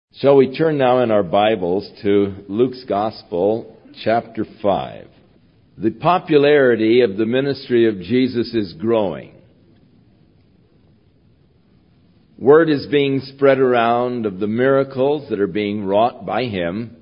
Shall we turn now in our Bibles to Luke's Gospel, chapter 5. The popularity of the ministry of Jesus is growing. Word is being spread around of the miracles that are being wrought by Him.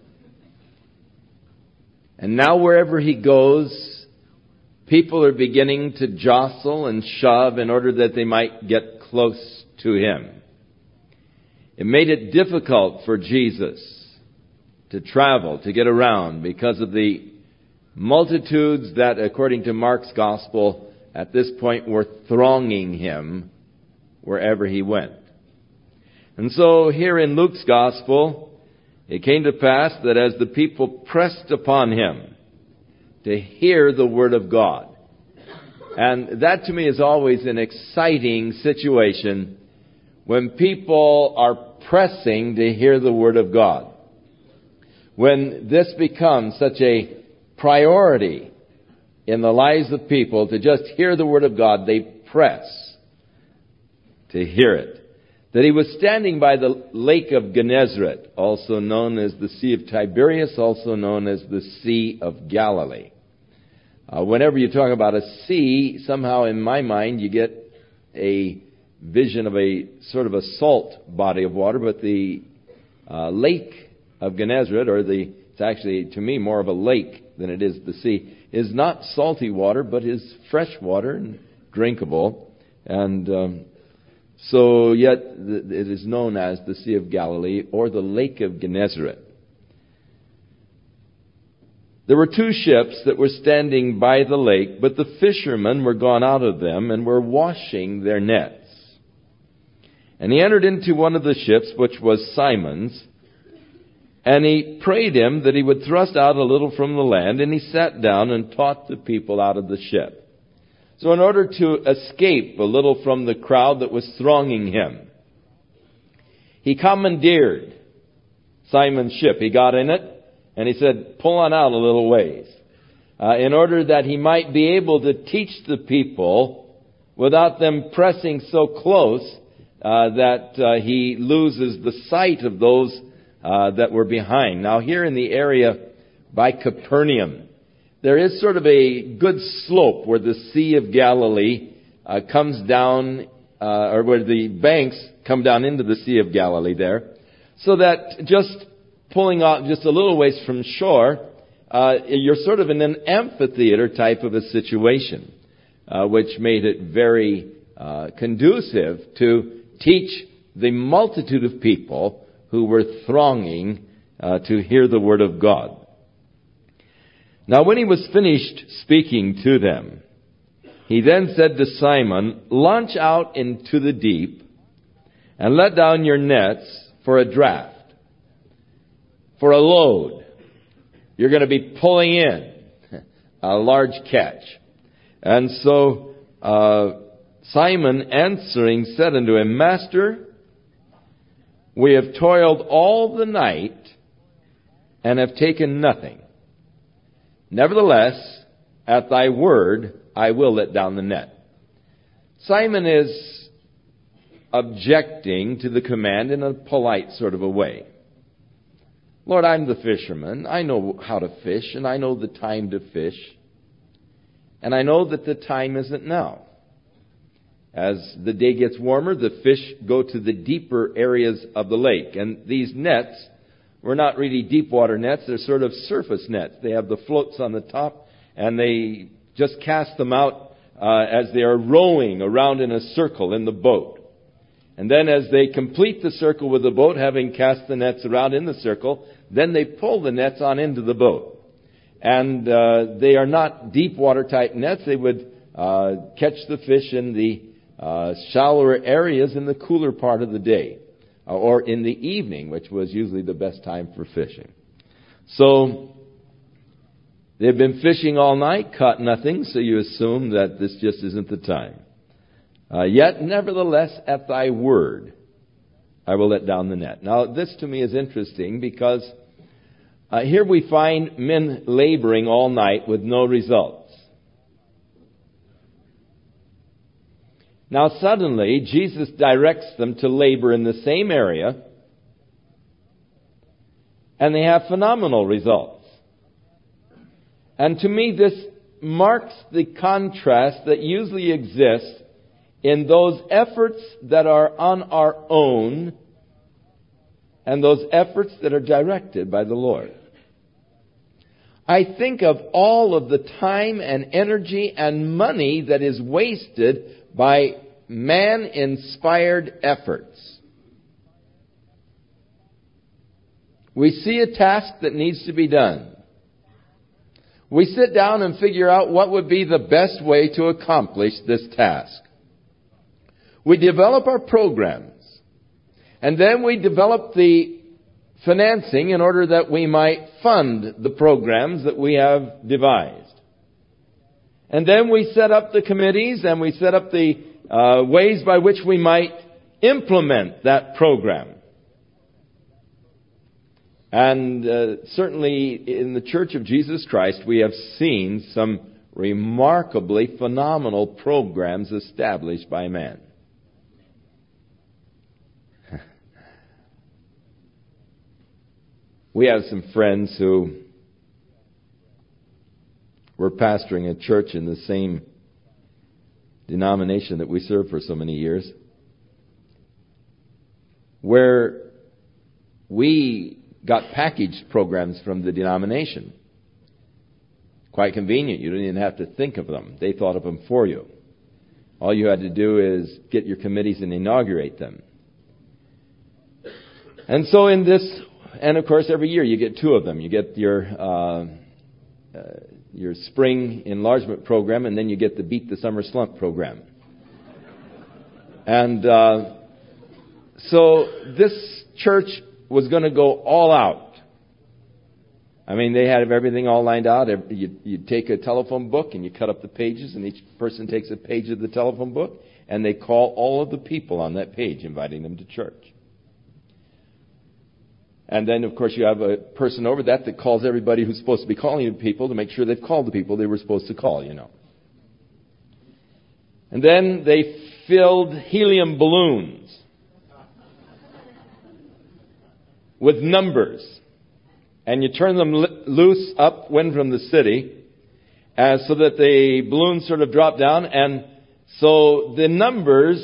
And now wherever He goes, people are beginning to jostle and shove in order that they might get close to Him. It made it difficult for Jesus to travel, to get around, because of the multitudes that, according to Mark's Gospel, at this point were thronging Him wherever He went. And so here in Luke's Gospel, it came to pass that as the people pressed upon Him to hear the Word of God, and that to me is always an exciting situation when people are pressing to hear the Word of God. When this becomes such a priority in the lives of people to just hear the Word of God, they press to hear it. That He was standing by the lake of Gennesaret, also known as the Sea of Tiberias, also known as the Sea of Galilee. Whenever you talk about a sea, somehow in my mind you get a vision of a sort of a salt body of water, but the lake of Gennesaret, it's actually to me more of a lake than it is the sea, is not salty water, but is fresh water and drinkable. And so yet it is known as the Sea of Galilee or the Lake of Gennesaret. There were two ships that were standing by the lake, but the fishermen were gone out of them and were washing their nets. And he entered into one of the ships, which was Simon's, and he prayed him that he would thrust out a little from the land, and he sat down and taught the people out of the ship. So in order to escape a little from the crowd that was thronging him, he commandeered Simon's ship. He got in it, and he said, "Pull on out a little ways," in order that he might be able to teach the people without them pressing so close that he loses the sight of those that were behind. Now here in the area by Capernaum, there is sort of a good slope where the Sea of Galilee comes down, or where the banks come down into the Sea of Galilee there, so that just pulling off just a little ways from shore, you're sort of in an amphitheater type of a situation, which made it very conducive to teach the multitude of people who were thronging to hear the Word of God. Now when he was finished speaking to them, he then said to Simon, "Launch out into the deep and let down your nets for a draft, for a load. You're going to be pulling in a large catch." And so Simon answering said unto him, "Master, we have toiled all the night and have taken nothing. Nevertheless, at thy word, I will let down the net." Simon is objecting to the command in a polite sort of a way. "Lord, I'm the fisherman. I know how to fish, and I know the time to fish. And I know that the time isn't now. As the day gets warmer, the fish go to the deeper areas of the lake. And these nets were not really deep water nets. They're sort of surface nets. They have the floats on the top, and they just cast them out as they are rowing around in a circle in the boat. And then as they complete the circle with the boat, having cast the nets around in the circle, then they pull the nets on into the boat. And they are not deep water type nets. They would catch the fish in the shallower areas in the cooler part of the day, or in the evening, which was usually the best time for fishing. So they've been fishing all night, caught nothing, so you assume that this just isn't the time. "Yet, nevertheless, at thy word, I will let down the net." Now, this to me is interesting because here we find men laboring all night with no results. Now suddenly, Jesus directs them to labor in the same area And they have phenomenal results. And to me, this marks the contrast that usually exists in those efforts that are on our own and those efforts that are directed by the Lord. I think of all of the time and energy and money that is wasted by man-inspired efforts. We see a task that needs to be done. We sit down and figure out what would be the best way to accomplish this task. We develop our programs. And then we develop the financing in order that we might fund the programs that we have devised. And then we set up the committees and we set up the ways by which we might implement that program. And certainly in the Church of Jesus Christ, we have seen some remarkably phenomenal programs established by man. We have some friends who were pastoring a church in the same denomination that we served for so many years, where we got packaged programs from the denomination. Quite convenient. You didn't even have to think of them. They thought of them for you. All you had to do is get your committees and inaugurate them. And so in this, and of course every year you get two of them. You get your spring enlargement program, and then you get the Beat the Summer Slump program. And so this church was going to go all out. I mean, they had everything all lined out. You'd take a telephone book and you cut up the pages, and each person takes a page of the telephone book, and they call all of the people on that page, inviting them to church. And then, of course, you have a person over that calls everybody who's supposed to be calling people to make sure they've called the people they were supposed to call, you know. And then they filled helium balloons with numbers. And you turn them loose upwind from the city so that the balloons sort of drop down. And so the numbers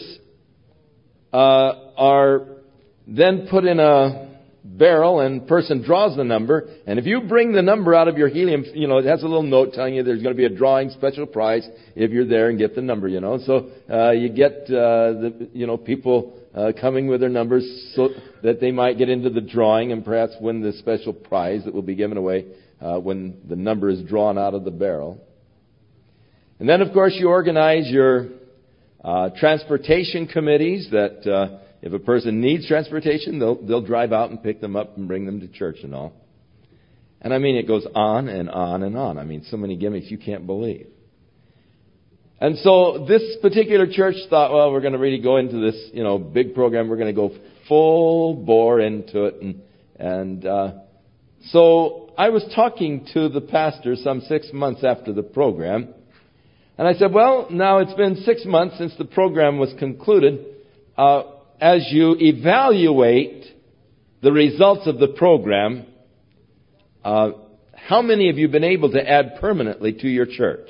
are then put in a barrel, and person draws the number. And if you bring the number out of your helium, you know, it has a little note telling you there's going to be a drawing special prize if you're there and get the number, you know. So you get people coming with their numbers so that they might get into the drawing and perhaps win the special prize that will be given away when the number is drawn out of the barrel. And then, of course, you organize your transportation committees that if a person needs transportation, they'll drive out and pick them up and bring them to church and all. And I mean, it goes on and on and on. I mean, so many gimmicks you can't believe. And so this particular church thought, well, we're going to really go into this, big program. We're going to go full bore into it. And so I was talking to the pastor some 6 months after the program. And I said, well, now it's been 6 months since the program was concluded. As you evaluate the results of the program, how many have you been able to add permanently to your church?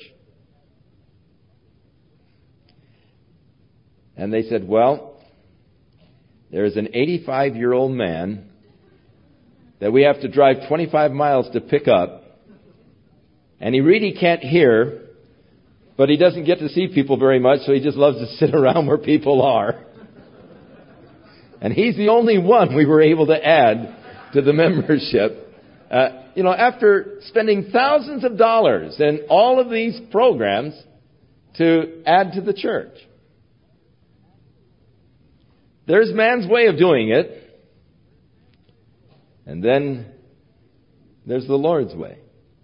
And they said, well, there's an 85-year-old man that we have to drive 25 miles to pick up, and he really can't hear, but he doesn't get to see people very much, so he just loves to sit around where people are. And he's the only one we were able to add to the membership. After spending thousands of dollars in all of these programs to add to the church. There's man's way of doing it. And then there's the Lord's way.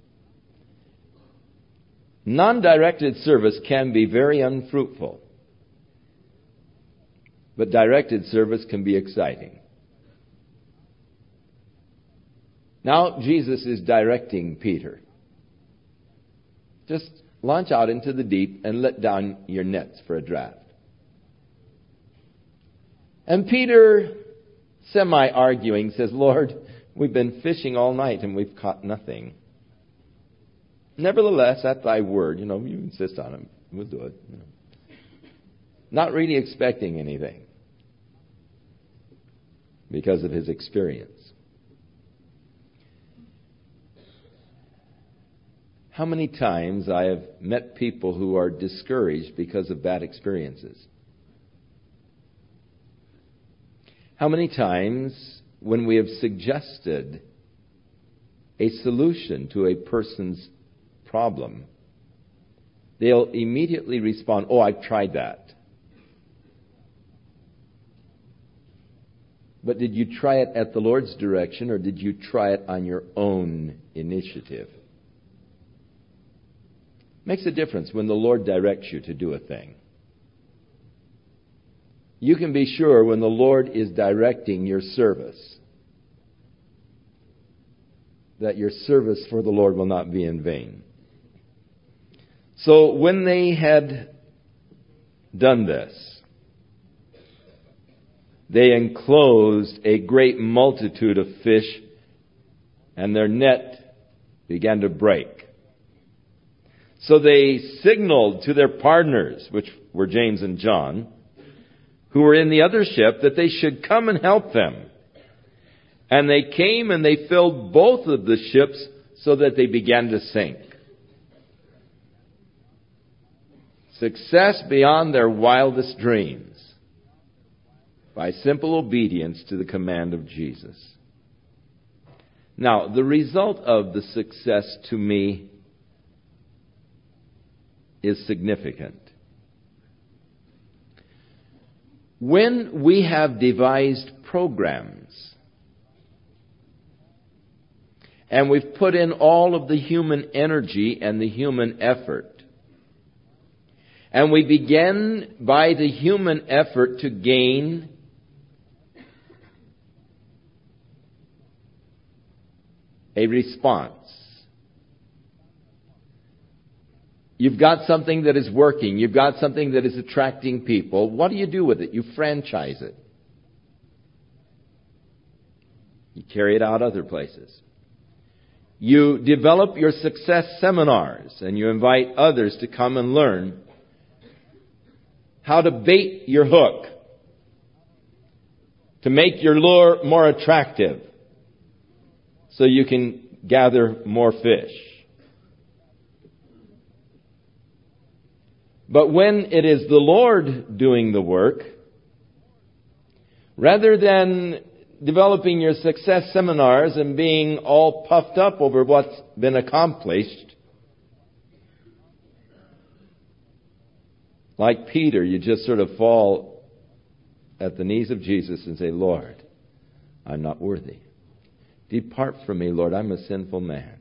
Non-directed service can be very unfruitful. But directed service can be exciting. Now Jesus is directing Peter. Just launch out into the deep and let down your nets for a draft. And Peter, semi-arguing, says, Lord, We've been fishing all night and we've caught nothing. Nevertheless, at thy word, you insist on it. We'll do it. Not really expecting anything because of his experience. How many times I have met people who are discouraged because of bad experiences? How many times when we have suggested a solution to a person's problem, they'll immediately respond, "Oh, I've tried that." But did you try it at the Lord's direction, or did you try it on your own initiative? Makes a difference when the Lord directs you to do a thing. You can be sure when the Lord is directing your service that your service for the Lord will not be in vain. So when they had done this, they enclosed a great multitude of fish, and their net began to break. So they signaled to their partners, which were James and John, who were in the other ship, that they should come and help them. And they came and they filled both of the ships so that they began to sink. Success beyond their wildest dreams by simple obedience to the command of Jesus. Now, the result of the success to me is significant. When we have devised programs and we've put in all of the human energy and the human effort, and we begin by the human effort to gain a response. You've got something that is working. You've got something that is attracting people. What do you do with it? You franchise it. You carry it out other places. You develop your success seminars and you invite others to come and learn how to bait your hook, to make your lure more attractive so you can gather more fish. But when it is the Lord doing the work, rather than developing your success seminars and being all puffed up over what's been accomplished, like Peter, you just sort of fall at the knees of Jesus and say, "Lord, I'm not worthy. Depart from me, Lord, I'm a sinful man."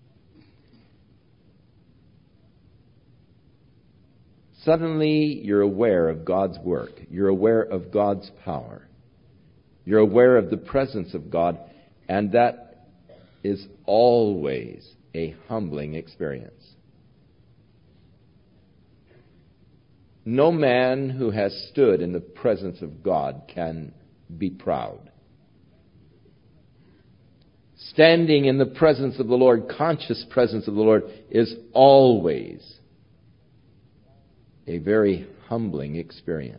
Suddenly, you're aware of God's work. You're aware of God's power. You're aware of the presence of God, and that is always a humbling experience. No man who has stood in the presence of God can be proud. Standing in the presence of the Lord, conscious presence of the Lord, is always a very humbling experience.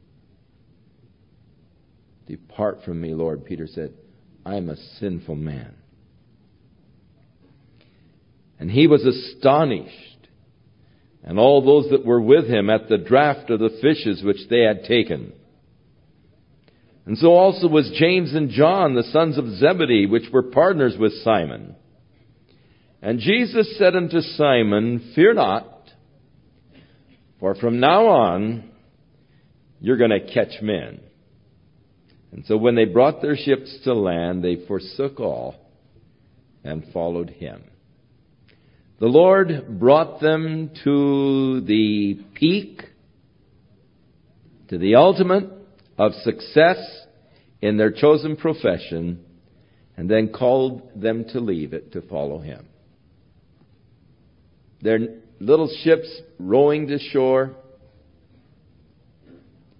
"Depart from me, Lord," Peter said. "I am a sinful man." And he was astonished, and all those that were with him, at the draught of the fishes which they had taken. And so also was James and John, the sons of Zebedee, which were partners with Simon. And Jesus said unto Simon, "Fear not, for from now on, you're going to catch men." And so when they brought their ships to land, they forsook all and followed him. The Lord brought them to the peak, to the ultimate of success in their chosen profession, and then called them to leave it to follow him. Their little ships rowing to shore,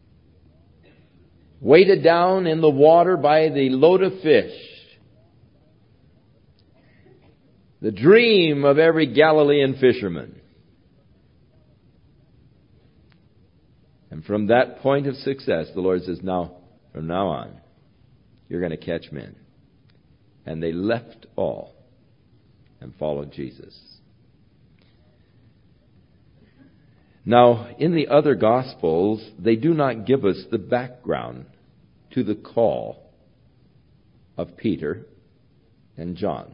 weighted down in the water by the load of fish, The dream of every Galilean fisherman. And from that point of success, the Lord says, now, from now on, you're going to catch men. And they left all and followed Jesus. Now, in the other Gospels, they do not give us the background to the call of Peter and John.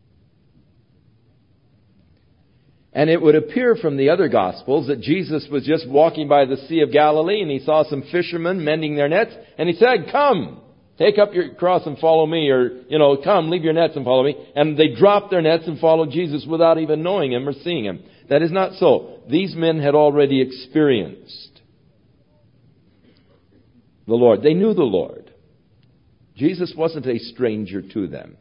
And it would appear from the other Gospels that Jesus was just walking by the Sea of Galilee and he saw some fishermen mending their nets and he said, come, take up your cross and follow me, or, come, leave your nets and follow me. And they dropped their nets and followed Jesus without even knowing him or seeing him. That is not so. These men had already experienced the Lord. They knew the Lord. Jesus wasn't a stranger to them.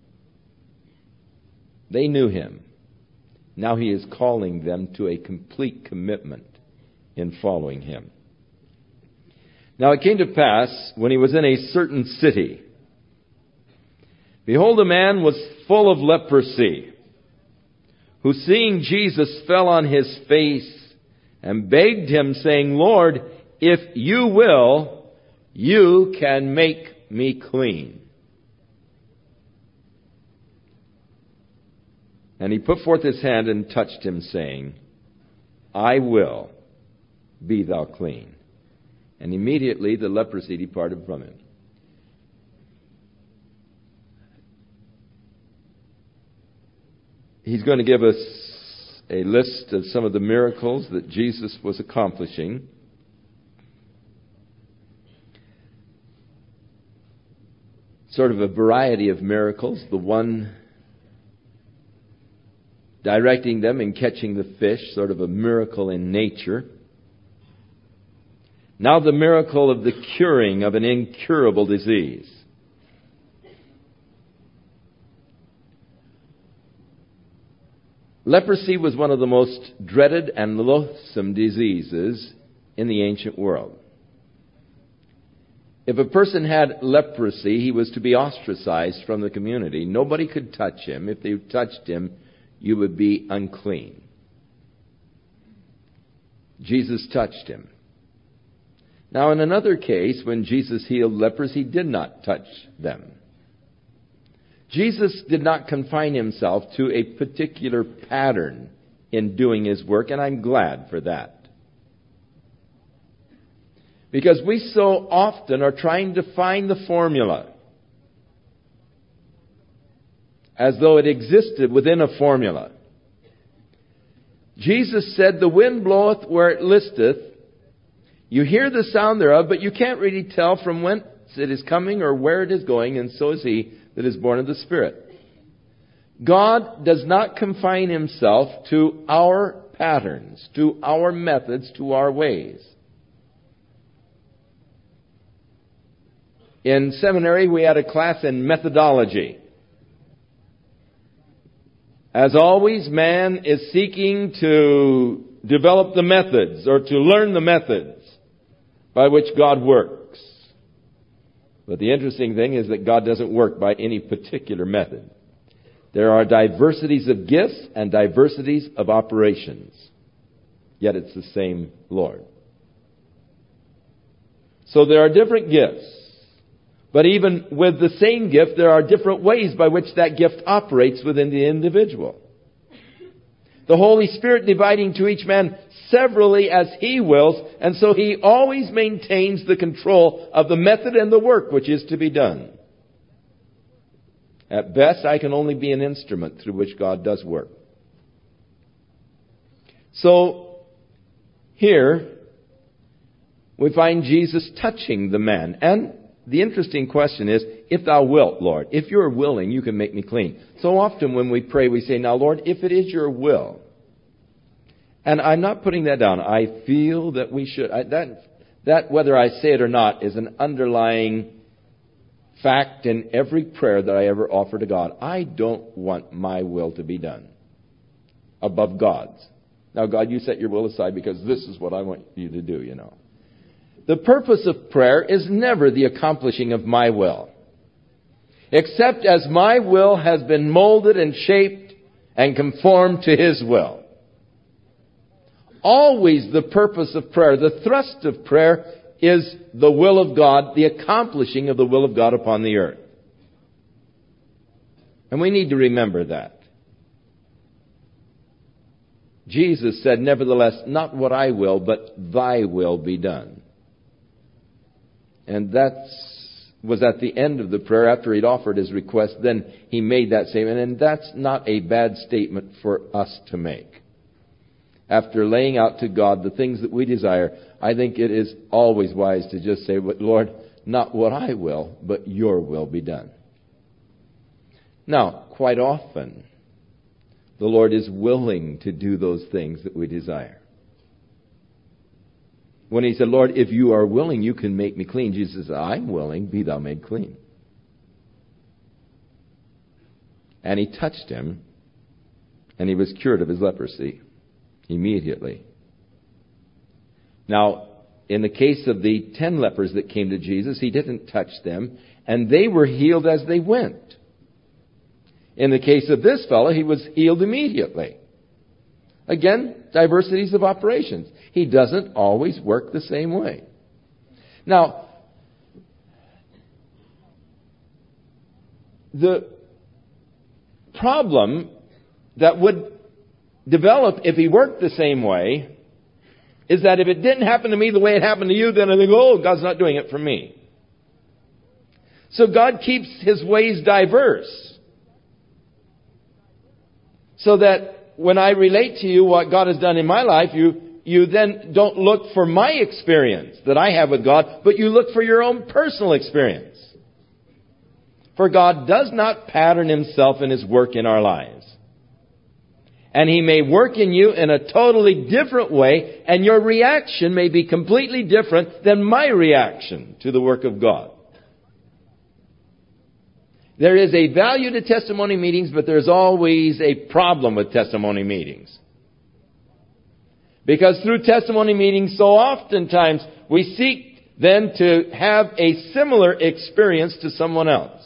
They knew him. Now he is calling them to a complete commitment in following him. Now it came to pass, when he was in a certain city, behold, a man was full of leprosy, who seeing Jesus fell on his face and begged him, saying, Lord, if you will, you can make me clean. And he put forth his hand and touched him, saying, I will, be thou clean. And immediately the leprosy departed from him. He's going to give us a list of some of the miracles that Jesus was accomplishing. Sort of a variety of miracles. The one directing them and catching the fish, sort of a miracle in nature. Now the miracle of the curing of an incurable disease. Leprosy was one of the most dreaded and loathsome diseases in the ancient world. If a person had leprosy, he was to be ostracized from the community. Nobody could touch him. If they touched him, you would be unclean. Jesus touched him. Now, in another case, when Jesus healed lepers, he did not touch them. Jesus did not confine himself to a particular pattern in doing his work, and I'm glad for that. Because we so often are trying to find the formula, as though it existed within a formula. Jesus said, the wind bloweth where it listeth. You hear the sound thereof, but you can't really tell from whence it is coming or where it is going, and so is he that is born of the Spirit. God does not confine himself to our patterns, to our methods, to our ways. In seminary, we had a class in methodology. As always, man is seeking to develop the methods or to learn the methods by which God works. But the interesting thing is that God doesn't work by any particular method. There are diversities of gifts and diversities of operations. Yet it's the same Lord. So there are different gifts. But even with the same gift, there are different ways by which that gift operates within the individual. The Holy Spirit dividing to each man severally as he wills, and so he always maintains the control of the method and the work which is to be done. At best, I can only be an instrument through which God does work. So, here, we find Jesus touching the man. And the interesting question is, if thou wilt, Lord, if you're willing, you can make me clean. So often when we pray, we say, now, Lord, if it is your will. And I'm not putting that down. I feel that we should. That, whether I say it or not, is an underlying fact in every prayer that I ever offer to God. I don't want my will to be done above God's. Now, God, you set your will aside because this is what I want you to do, The purpose of prayer is never the accomplishing of my will, except as my will has been molded and shaped and conform to His will. Always the purpose of prayer, the thrust of prayer is the will of God, the accomplishing of the will of God upon the earth. And we need to remember that. Jesus said, nevertheless, not what I will, but thy will be done. And that was at the end of the prayer after he'd offered his request. Then he made that statement. And that's not a bad statement for us to make. After laying out to God the things that we desire, I think it is always wise to just say, Lord, not what I will, but your will be done. Now, quite often, the Lord is willing to do those things that we desire. When he said, Lord, if you are willing, you can make me clean. Jesus said, I'm willing, be thou made clean. And he touched him, and he was cured of his leprosy immediately. Now, in the case of the 10 lepers that came to Jesus, he didn't touch them, and they were healed as they went. In the case of this fellow, he was healed immediately. Again, diversities of operations. He doesn't always work the same way. Now, the problem that would develop if he worked the same way is that if it didn't happen to me the way it happened to you, then I think, oh, God's not doing it for me. So God keeps his ways diverse, so that when I relate to you what God has done in my life, you then don't look for my experience that I have with God, but you look for your own personal experience. For God does not pattern himself in his work in our lives. And he may work in you in a totally different way, and your reaction may be completely different than my reaction to the work of God. There is a value to testimony meetings, but there's always a problem with testimony meetings. Because through testimony meetings, so oftentimes we seek then to have a similar experience to someone else.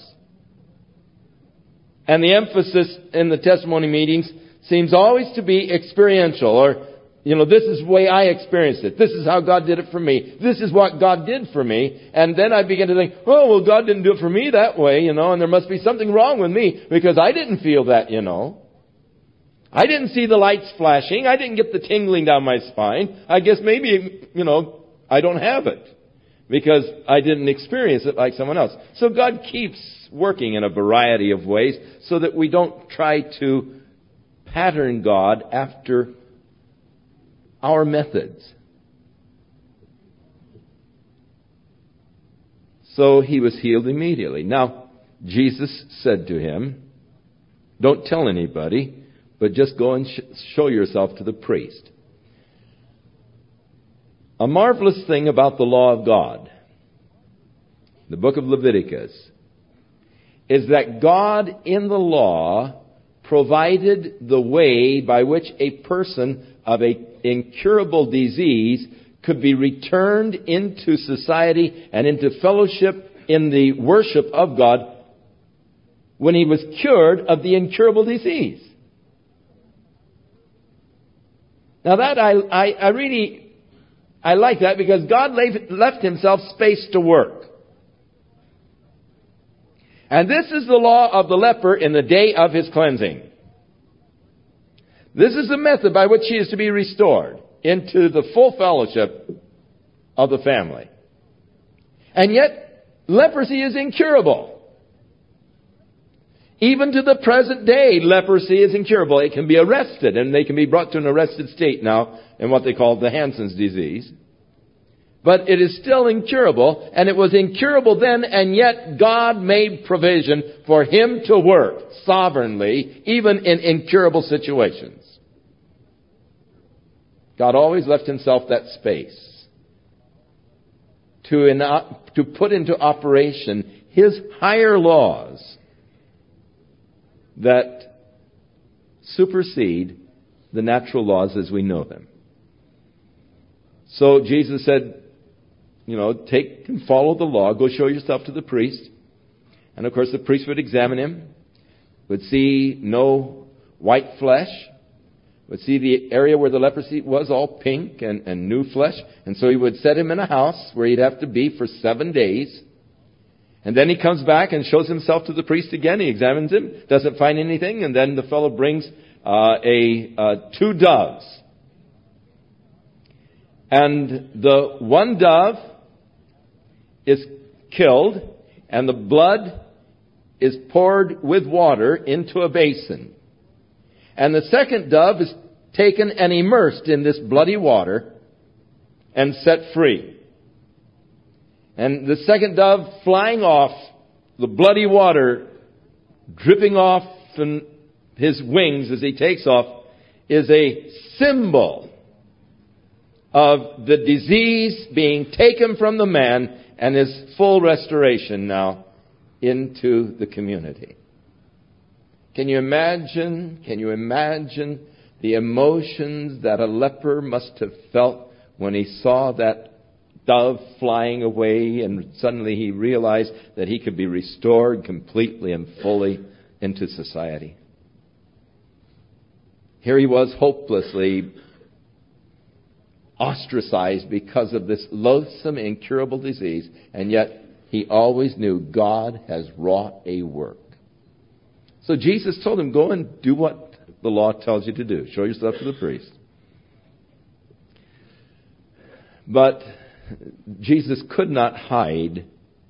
And the emphasis in the testimony meetings seems always to be experiential, or, this is the way I experienced it. This is how God did it for me. This is what God did for me. And then I begin to think, oh, well, God didn't do it for me that way, and there must be something wrong with me because I didn't feel that, I didn't see the lights flashing. I didn't get the tingling down my spine. I guess maybe, I don't have it because I didn't experience it like someone else. So God keeps working in a variety of ways so that we don't try to pattern God after our methods. So he was healed immediately. Now, Jesus said to him, don't tell anybody, but just go and show yourself to the priest. A marvelous thing about the law of God, the book of Leviticus, is that God in the law provided the way by which a person of an incurable disease could be returned into society and into fellowship in the worship of God when he was cured of the incurable disease. Now that I really like that, because God left himself space to work. And this is the law of the leper in the day of his cleansing. This is the method by which he is to be restored into the full fellowship of the family. And yet, leprosy is incurable. Even to the present day, leprosy is incurable. It can be arrested, and they can be brought to an arrested state now in what they call the Hansen's disease. But it is still incurable, and it was incurable then, and yet God made provision for him to work sovereignly, even in incurable situations. God always left himself that space to put into operation his higher laws that supersede the natural laws as we know them. So Jesus said, take and follow the law. Go show yourself to the priest. And of course the priest would examine him, would see no white flesh. Would see the area where the leprosy was all pink and new flesh. And so he would set him in a house where he'd have to be for 7 days. And then he comes back and shows himself to the priest again. He examines him, doesn't find anything. And then the fellow brings 2 doves. And the one dove is killed, and the blood is poured with water into a basin. And the second dove is taken and immersed in this bloody water and set free. And the second dove flying off, the bloody water dripping off from his wings as he takes off, is a symbol of the disease being taken from the man and his full restoration now into the community. Can you imagine the emotions that a leper must have felt when he saw that dove flying away and suddenly he realized that he could be restored completely and fully into society? Here he was hopelessly ostracized because of this loathsome, incurable disease, and yet he always knew God has wrought a work. So Jesus told him, go and do what the law tells you to do. Show yourself to the priest. But Jesus could not hide.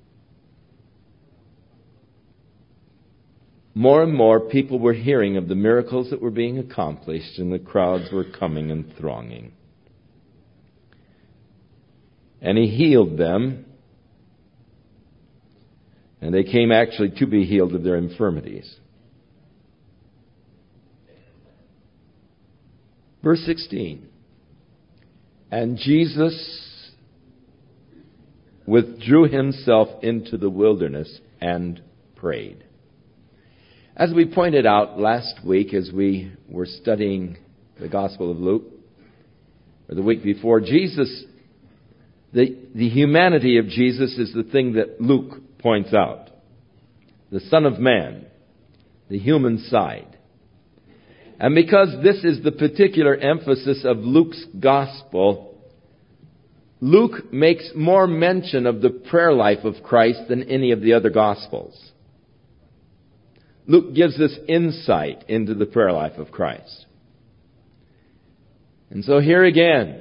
More and more people were hearing of the miracles that were being accomplished, and the crowds were coming and thronging. And he healed them, and they came actually to be healed of their infirmities. Verse 16. And Jesus withdrew himself into the wilderness and prayed. As we pointed out last week as we were studying the Gospel of Luke, or the week before, Jesus, the humanity of Jesus is the thing that Luke points out. The Son of Man, the human side. And because this is the particular emphasis of Luke's Gospel, Luke makes more mention of the prayer life of Christ than any of the other Gospels. Luke gives us insight into the prayer life of Christ. And so here again,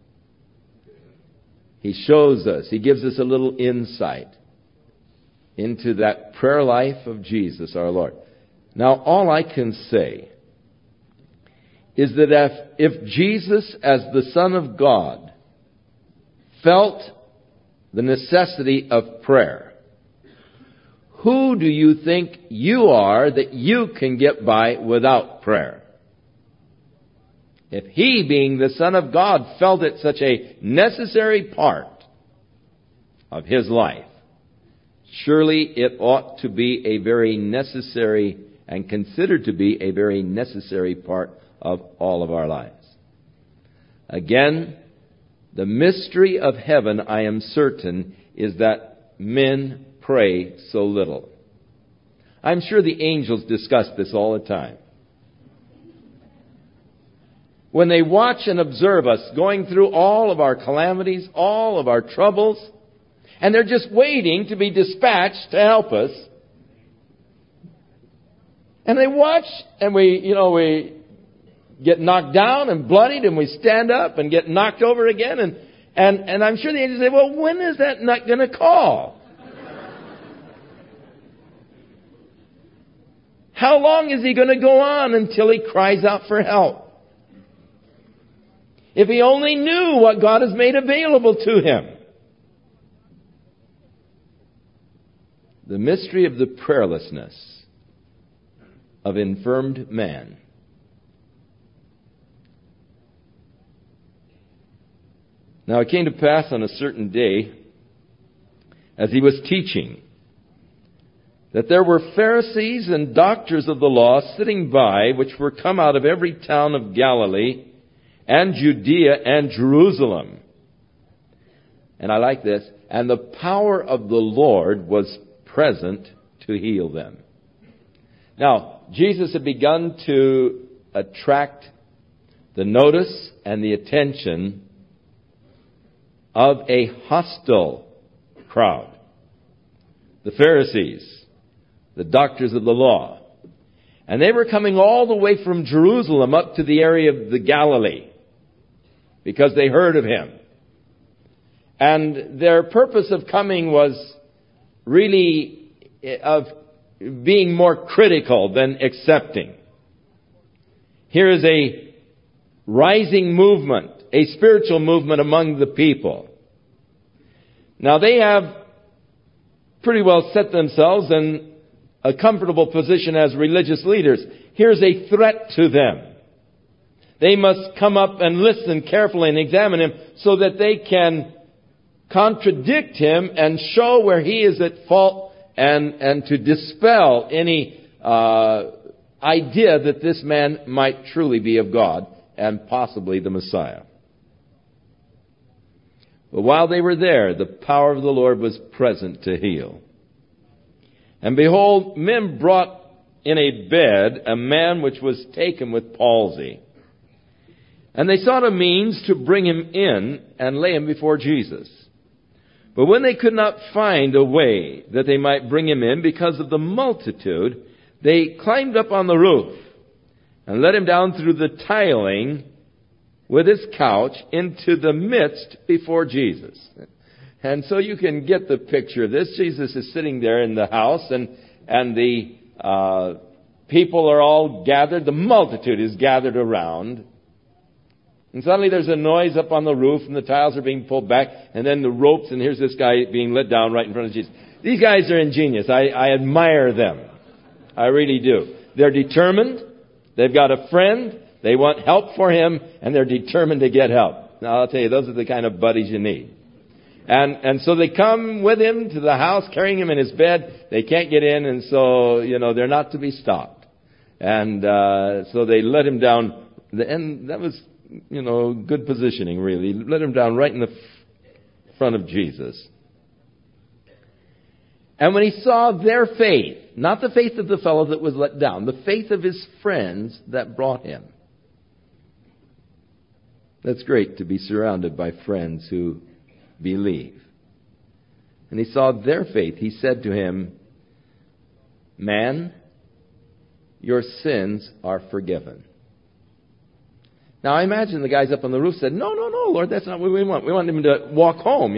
he shows us, he gives us a little insight into that prayer life of Jesus our Lord. Now, all I can say is that if Jesus, as the Son of God, felt the necessity of prayer, who do you think you are that you can get by without prayer? If he, being the Son of God, felt it such a necessary part of his life, surely it ought to be a very necessary and considered to be a very necessary part of all of our lives. Again, the mystery of heaven, I am certain, is that men pray so little. I'm sure the angels discuss this all the time. When they watch and observe us going through all of our calamities, all of our troubles, and they're just waiting to be dispatched to help us. And they watch, and we get knocked down and bloodied, and we stand up and get knocked over again. And I'm sure the angels say, well, when is that not going to call? How long is he going to go on until he cries out for help? If he only knew what God has made available to him. The mystery of the prayerlessness of infirmed man. Now it came to pass on a certain day, as he was teaching, that there were Pharisees and doctors of the law sitting by, which were come out of every town of Galilee, and Judea, and Jerusalem. And I like this. And the power of the Lord was present to heal them. Now, Jesus had begun to attract the notice and the attention of a hostile crowd. The Pharisees, the doctors of the law. And they were coming all the way from Jerusalem up to the area of the Galilee because they heard of him. And their purpose of coming was really of being more critical than accepting. Here is a rising movement, a spiritual movement among the people. Now they have pretty well set themselves in a comfortable position as religious leaders. Here's a threat to them. They must come up and listen carefully and examine him so that they can contradict him and show where he is at fault and to dispel any idea that this man might truly be of God and possibly the Messiah. But while they were there, the power of the Lord was present to heal. And behold, men brought in a bed a man which was taken with palsy. And they sought a means to bring him in and lay him before Jesus. But when they could not find a way that they might bring him in because of the multitude, they climbed up on the roof and let him down through the tiling with his couch into the midst before Jesus. And so you can get the picture of this. Jesus is sitting there in the house and the people are all gathered. The multitude is gathered around. And suddenly there's a noise up on the roof and the tiles are being pulled back and then the ropes, and here's this guy being let down right in front of Jesus. These guys are ingenious. I admire them. I really do. They're determined. They've got a friend. They want help for him, and they're determined to get help. Now, I'll tell you, those are the kind of buddies you need. And so they come with him to the house, carrying him in his bed. They can't get in, and so, they're not to be stopped. And so they let him down. And that was, good positioning, really. Let him down right in the front of Jesus. And when he saw their faith, not the faith of the fellow that was let down, the faith of his friends that brought him. That's great to be surrounded by friends who believe. And he saw their faith. He said to him, "Man, your sins are forgiven." Now I imagine the guys up on the roof said, No, Lord, that's not what we want. We want him to walk home,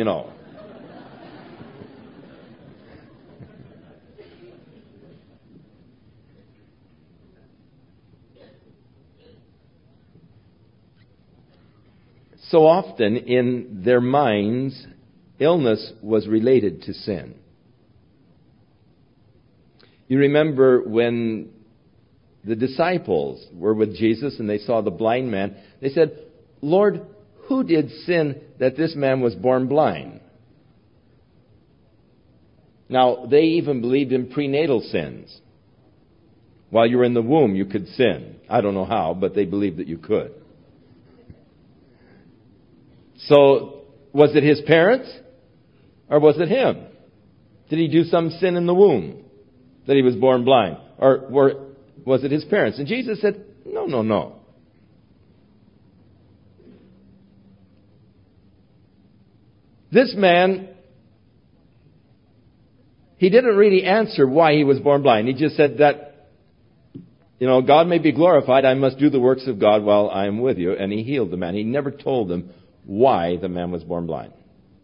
So often in their minds, illness was related to sin. You remember when the disciples were with Jesus and they saw the blind man, they said, "Lord, who did sin that this man was born blind?" Now, they even believed in prenatal sins. While you were in the womb, you could sin. I don't know how, but they believed that you could. So, was it his parents? Or was it him? Did he do some sin in the womb that he was born blind? Or was it his parents? And Jesus said, No. This man, he didn't really answer why he was born blind. He just said that, God may be glorified. I must do the works of God while I am with you. And he healed the man. He never told them why the man was born blind.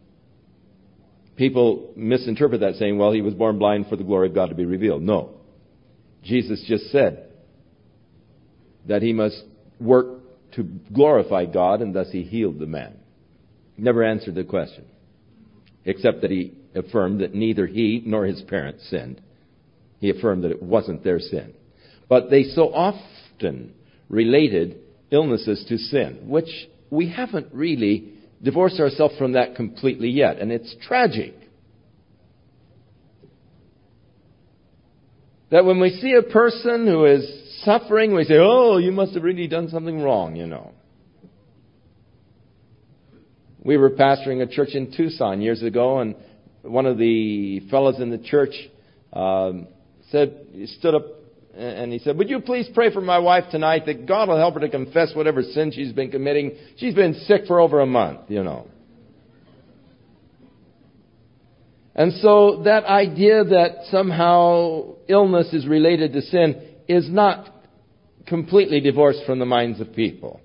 People misinterpret that saying, he was born blind for the glory of God to be revealed. No. Jesus just said that he must work to glorify God, and thus he healed the man. Never answered the question, except that he affirmed that neither he nor his parents sinned. He affirmed that it wasn't their sin. But they so often related illnesses to sin, which we haven't really divorced ourselves from that completely yet, and it's tragic. That when we see a person who is suffering, we say, you must have really done something wrong, We were pastoring a church in Tucson years ago, and one of the fellows in the church he stood up and he said, would you please pray for my wife tonight that God will help her to confess whatever sin she's been committing? She's been sick for over a month, you know. And so that idea that somehow illness is related to sin is not completely divorced from the minds of people.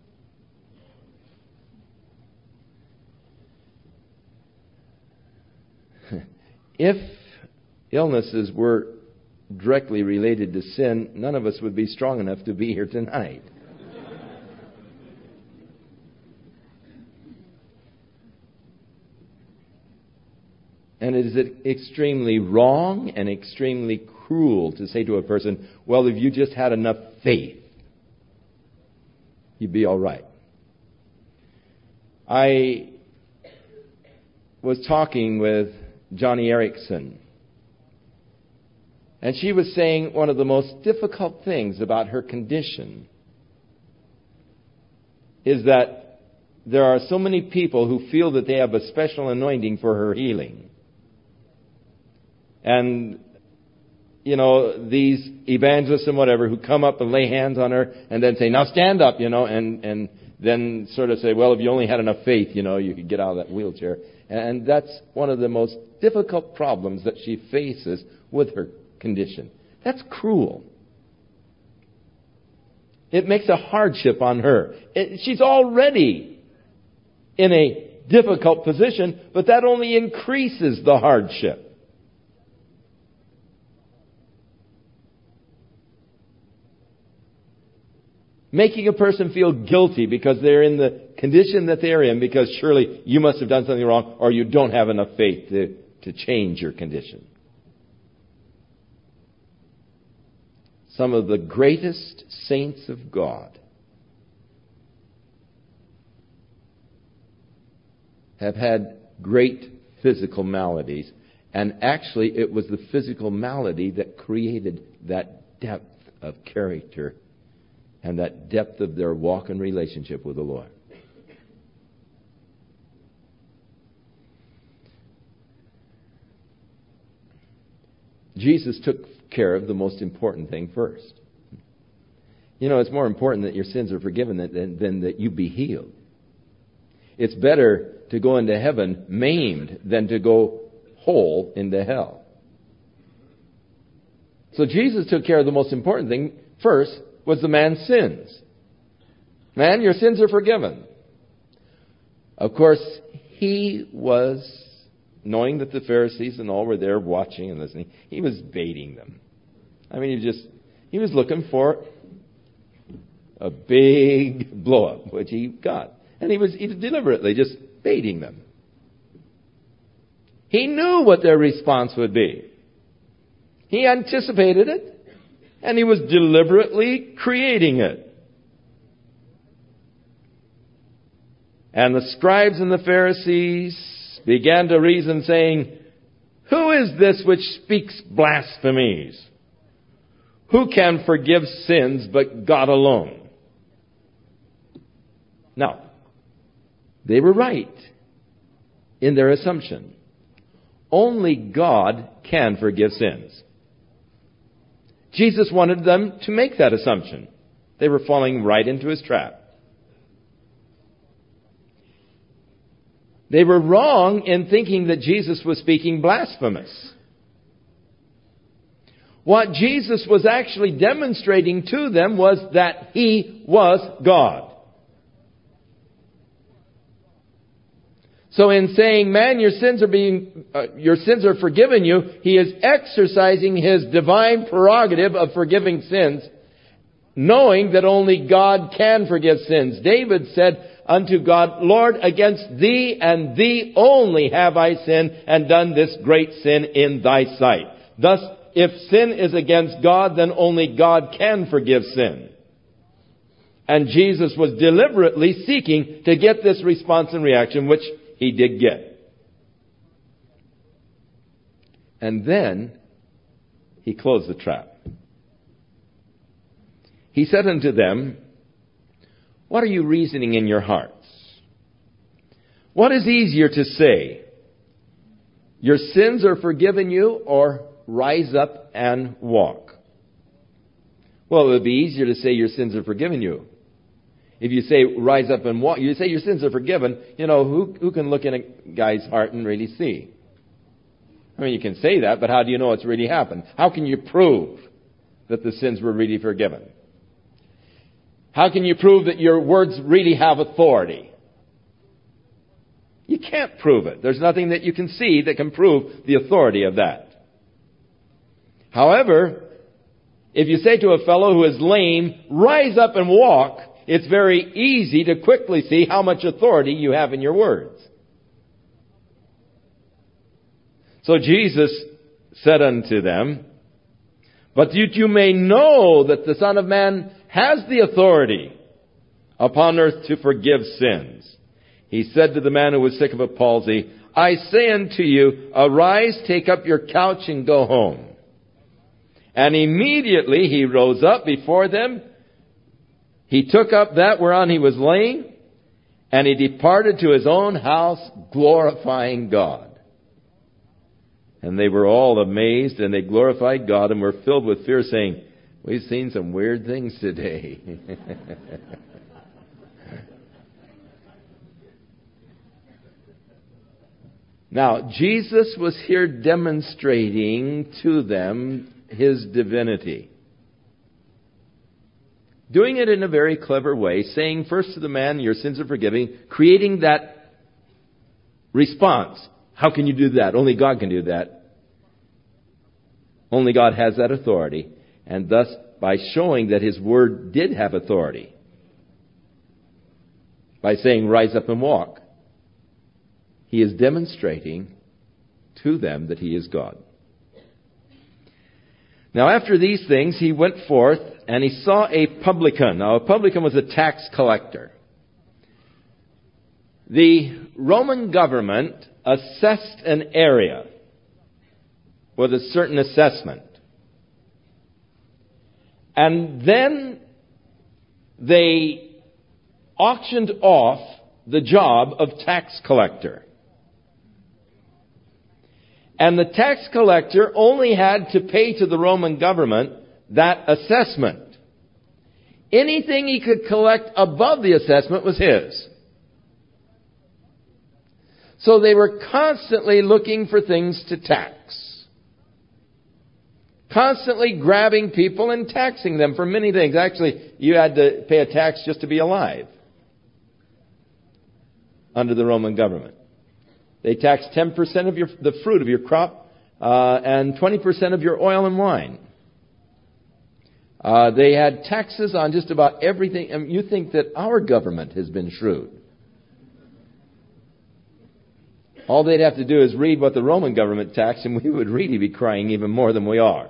If illnesses were directly related to sin, none of us would be strong enough to be here tonight. And it is extremely wrong and extremely cruel to say to a person, well, if you just had enough faith, you'd be all right. I was talking with Johnny Erickson, and she was saying one of the most difficult things about her condition is that there are so many people who feel that they have a special anointing for her healing. And, you know, these evangelists and whatever who come up and lay hands on her and then say, now stand up, you know, and then sort of say, well, if you only had enough faith, you know, you could get out of that wheelchair. And that's one of the most difficult problems that she faces with her condition. That's cruel. It makes a hardship on her. She's already in a difficult position, but that only increases the hardship. Making a person feel guilty because they're in the condition that they're in, because surely you must have done something wrong or you don't have enough faith to change your condition. Some of the greatest saints of God have had great physical maladies, and actually it was the physical malady that created that depth of character and that depth of their walk and relationship with the Lord. Jesus took care of the most important thing first. You know, it's more important that your sins are forgiven than that you be healed. It's better to go into heaven maimed than to go whole into hell. So Jesus took care of the most important thing first, was the man's sins. Man, your sins are forgiven. Of course, he was, knowing that the Pharisees and all were there watching and listening, he was baiting them. I mean, he was looking for a big blow-up, which he got. And he was deliberately just baiting them. He knew what their response would be. He anticipated it. And he was deliberately creating it. And the scribes and the Pharisees began to reason, saying, who is this which speaks blasphemies? Who can forgive sins but God alone? Now, they were right in their assumption. Only God can forgive sins. Jesus wanted them to make that assumption. They were falling right into his trap. They were wrong in thinking that Jesus was speaking blasphemous. What Jesus was actually demonstrating to them was that he was God. So in saying, man, your sins are forgiven you, he is exercising his divine prerogative of forgiving sins, knowing that only God can forgive sins. David said unto God, Lord, against thee and thee only have I sinned and done this great sin in thy sight. Thus, if sin is against God, then only God can forgive sin. And Jesus was deliberately seeking to get this response and reaction, which he did get. And then he closed the trap. He said unto them, what are you reasoning in your hearts? What is easier to say? Your sins are forgiven you, or rise up and walk? Well, it would be easier to say your sins are forgiven you. If you say, rise up and walk, you say your sins are forgiven, who can look in a guy's heart and really see? I mean, you can say that, but how do you know it's really happened? How can you prove that the sins were really forgiven? How can you prove that your words really have authority? You can't prove it. There's nothing that you can see that can prove the authority of that. However, if you say to a fellow who is lame, rise up and walk, it's very easy to quickly see how much authority you have in your words. So Jesus said unto them, but that you may know that the Son of Man has the authority upon earth to forgive sins. He said to the man who was sick of a palsy, I say unto you, arise, take up your couch, and go home. And immediately he rose up before them. He took up that whereon he was laying, and he departed to his own house, glorifying God. And they were all amazed, and they glorified God, and were filled with fear, saying, we've seen some weird things today. Now, Jesus was here demonstrating to them His divinity. Doing it in a very clever way, saying first to the man, your sins are forgiven, creating that response. How can you do that? Only God can do that. Only God has that authority. And thus, by showing that His Word did have authority, by saying, rise up and walk, He is demonstrating to them that He is God. Now, after these things, He went forth and He saw a publican. Now, a publican was a tax collector. The Roman government assessed an area with a certain assessment. And then they auctioned off the job of tax collector. And the tax collector only had to pay to the Roman government that assessment. Anything he could collect above the assessment was his. So they were constantly looking for things to tax. Constantly grabbing people and taxing them for many things. Actually, you had to pay a tax just to be alive under the Roman government. They taxed 10% of the fruit of your crop and 20% of your oil and wine. They had taxes on just about everything. And you think that our government has been shrewd. All they'd have to do is read what the Roman government taxed, and we would really be crying even more than we are.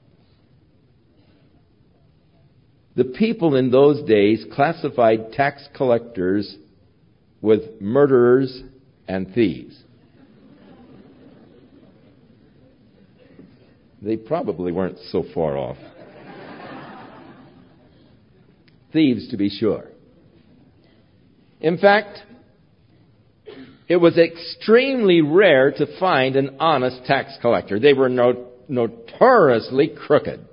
The people in those days classified tax collectors with murderers and thieves. They probably weren't so far off. Thieves, to be sure. In fact, it was extremely rare to find an honest tax collector. They were notoriously crooked.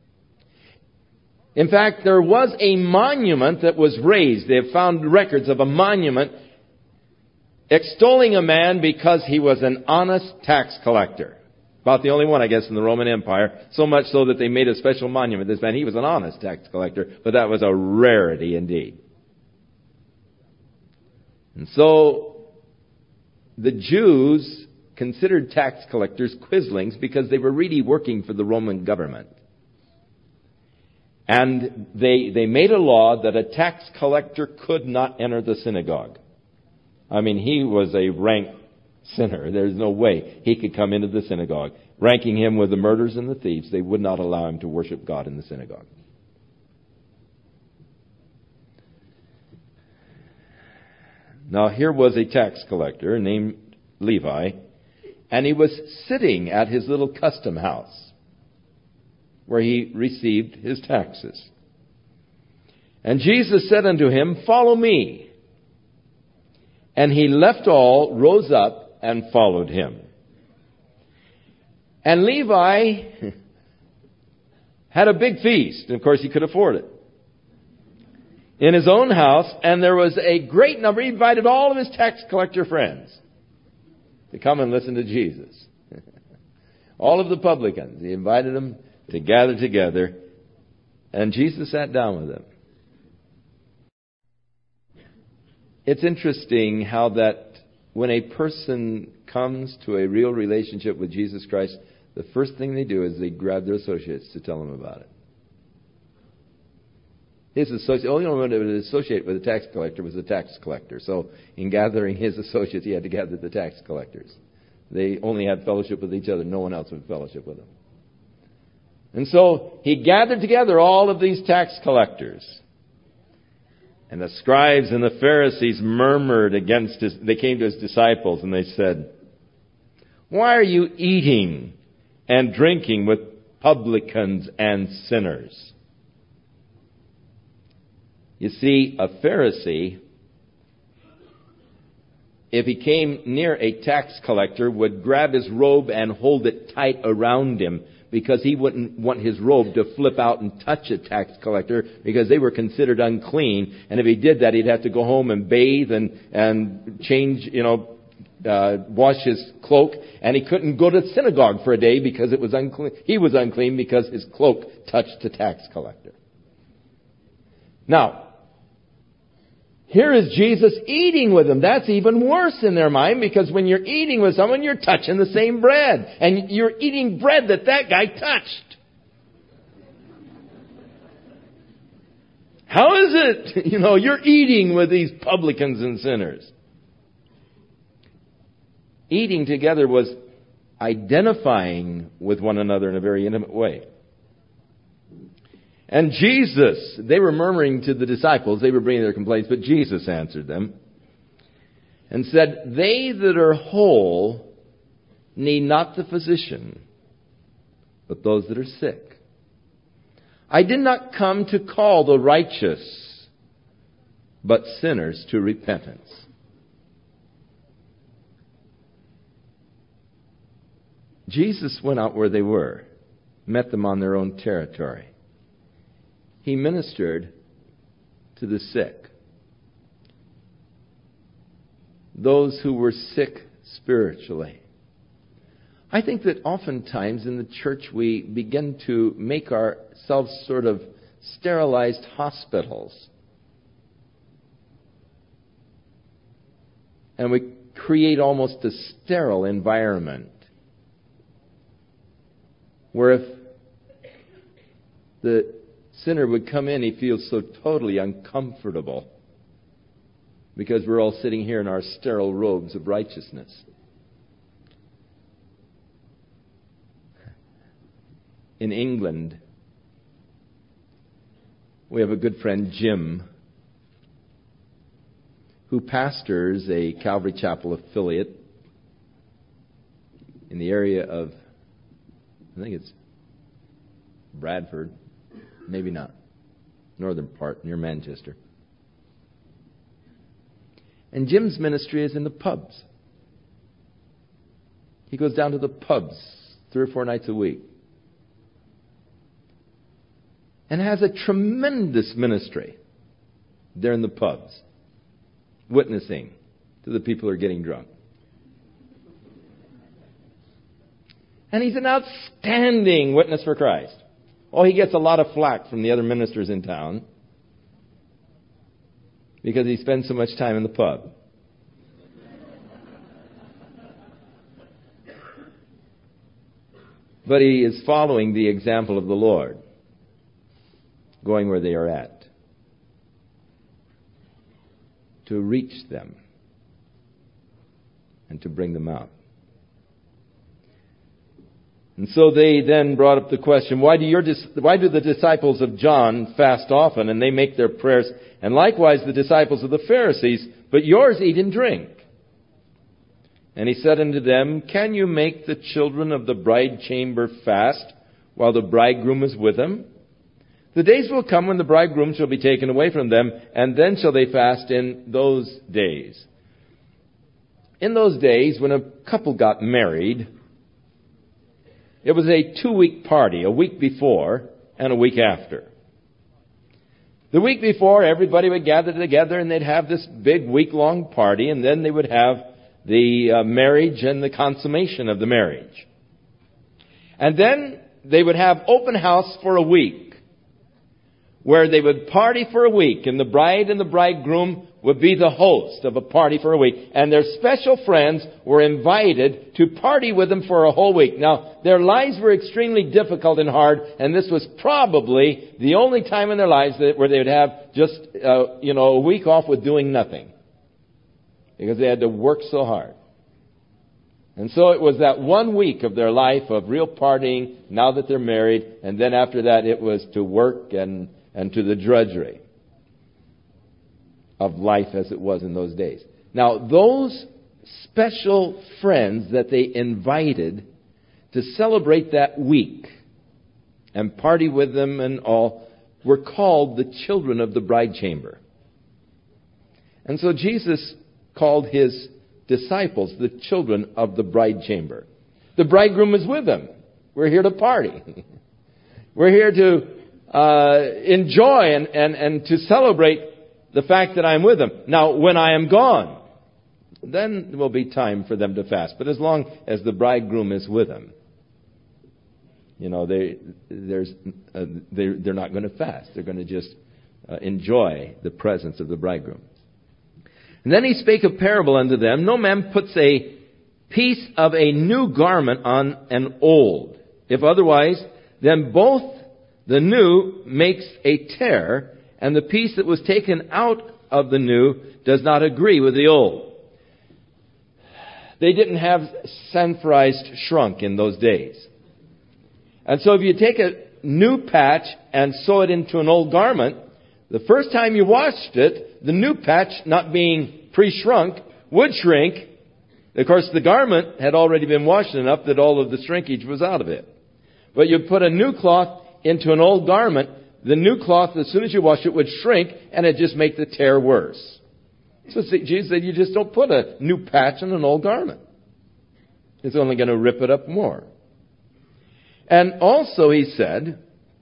In fact, there was a monument that was raised. They have found records of a monument extolling a man because he was an honest tax collector. About the only one, I guess, in the Roman Empire. So much so that they made a special monument. This man, he was an honest tax collector, but that was a rarity indeed. And so the Jews considered tax collectors quislings because they were really working for the Roman government. And they made a law that a tax collector could not enter the synagogue. I mean, he was a rank sinner. There's no way he could come into the synagogue. Ranking him with the murderers and the thieves, they would not allow him to worship God in the synagogue. Now, here was a tax collector named Levi, and he was sitting at his little custom house where he received his taxes. And Jesus said unto him, follow me. And he left all, rose up, and followed him. And Levi had a big feast. And of course, he could afford it. In his own house, and there was a great number. He invited all of his tax collector friends to come and listen to Jesus. All of the publicans. He invited them to gather together, and Jesus sat down with them. It's interesting how that when a person comes to a real relationship with Jesus Christ, the first thing they do is they grab their associates to tell them about it. His associate, the only one that would associate with a tax collector was a tax collector. So in gathering his associates, he had to gather the tax collectors. They only had fellowship with each other. No one else would fellowship with them. And so he gathered together all of these tax collectors. And the scribes and the Pharisees murmured against his, they came to his disciples and they said, "Why are you eating and drinking with publicans and sinners?" You see, a Pharisee, if he came near a tax collector, would grab his robe and hold it tight around him because he wouldn't want his robe to flip out and touch a tax collector because they were considered unclean. And if he did that, he'd have to go home and bathe and change, wash his cloak. And he couldn't go to synagogue for a day because it was unclean. He was unclean because his cloak touched the tax collector. Now, here is Jesus eating with them. That's even worse in their mind because when you're eating with someone, you're touching the same bread. And you're eating bread that guy touched. How is it, you're eating with these publicans and sinners? Eating together was identifying with one another in a very intimate way. And Jesus, they were murmuring to the disciples, they were bringing their complaints, but Jesus answered them and said, "They that are whole need not the physician, but those that are sick. I did not come to call the righteous, but sinners to repentance." Jesus went out where they were, met them on their own territory. He ministered to the sick. Those who were sick spiritually. I think that oftentimes in the church we begin to make ourselves sort of sterilized hospitals. And we create almost a sterile environment where if the sinner would come in, he feels so totally uncomfortable because we're all sitting here in our sterile robes of righteousness. In England, we have a good friend, Jim, who pastors a Calvary Chapel affiliate in the area of, I think it's Bradford. Maybe not. Northern part, near Manchester. And Jim's ministry is in the pubs. He goes down to the pubs 3 or 4 nights a week. And has a tremendous ministry there in the pubs. Witnessing to the people who are getting drunk. And he's an outstanding witness for Christ. Oh, he gets a lot of flack from the other ministers in town because he spends so much time in the pub. But he is following the example of the Lord, going where they are at, to reach them and to bring them out. And so they then brought up the question, why do the disciples of John fast often and they make their prayers, and likewise the disciples of the Pharisees, but yours eat and drink? And he said unto them, can you make the children of the bride chamber fast while the bridegroom is with them? The days will come when the bridegroom shall be taken away from them, and then shall they fast in those days. In those days, when a couple got married, it was a 2-week party. A week before, and a week after. The week before, everybody would gather together and they'd have this big week-long party, and then they would have the marriage and the consummation of the marriage. And then they would have open house for a week, where they would party for a week, and the bride and the bridegroom would be the host of a party for a week. And their special friends were invited to party with them for a whole week. Now, their lives were extremely difficult and hard, and this was probably the only time in their lives where they would have just, a week off with doing nothing, because they had to work so hard. And so it was that 1 week of their life of real partying now that they're married, and then after that it was to work and to the drudgery of life as it was in those days. Now, those special friends that they invited to celebrate that week and party with them and all were called the children of the bride chamber. And so Jesus called his disciples the children of the bride chamber. The bridegroom is with them. We're here to party. We're here to enjoy and to celebrate the fact that I'm with them. Now, when I am gone, then there will be time for them to fast. But as long as the bridegroom is with them, they're not going to fast. They're going to just enjoy the presence of the bridegroom. And then he spake a parable unto them. No man puts a piece of a new garment on an old. If otherwise, then both the new makes a tear, and the piece that was taken out of the new does not agree with the old. They didn't have sanforized shrunk in those days. And so if you take a new patch and sew it into an old garment, the first time you washed it, the new patch, not being pre-shrunk, would shrink. Of course, the garment had already been washed enough that all of the shrinkage was out of it. But you put a new cloth into an old garment, the new cloth, as soon as you wash it, would shrink, and it just make the tear worse. So Jesus said, you just don't put a new patch on an old garment. It's only going to rip it up more. And also, he said,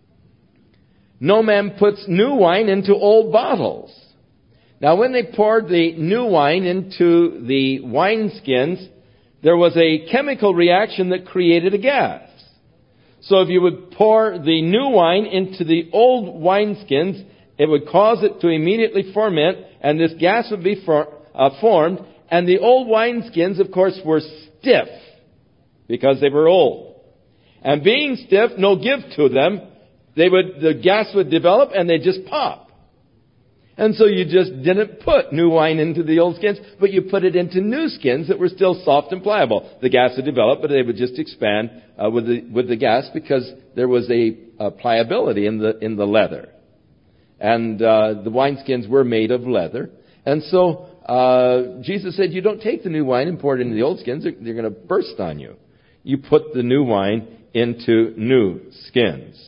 no man puts new wine into old bottles. Now, when they poured the new wine into the wineskins, there was a chemical reaction that created a gas. So if you would pour the new wine into the old wineskins, it would cause it to immediately ferment, and this gas would be formed. And the old wineskins, of course, were stiff because they were old. And being stiff, no give to them, the gas would develop and they'd just pop. And so you just didn't put new wine into the old skins, but you put it into new skins that were still soft and pliable. The gas would develop, but they would just expand with the gas because there was a pliability in the leather. And the wineskins were made of leather. And so Jesus said, you don't take the new wine and pour it into the old skins. They're going to burst on you. You put the new wine into new skins.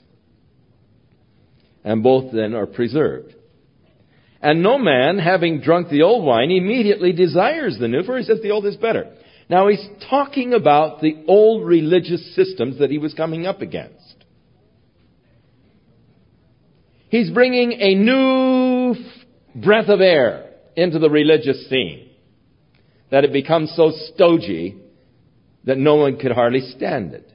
And both then are preserved. And no man, having drunk the old wine, immediately desires the new, for he says the old is better. Now he's talking about the old religious systems that he was coming up against. He's bringing a new breath of air into the religious scene, that it becomes so stodgy that no one could hardly stand it.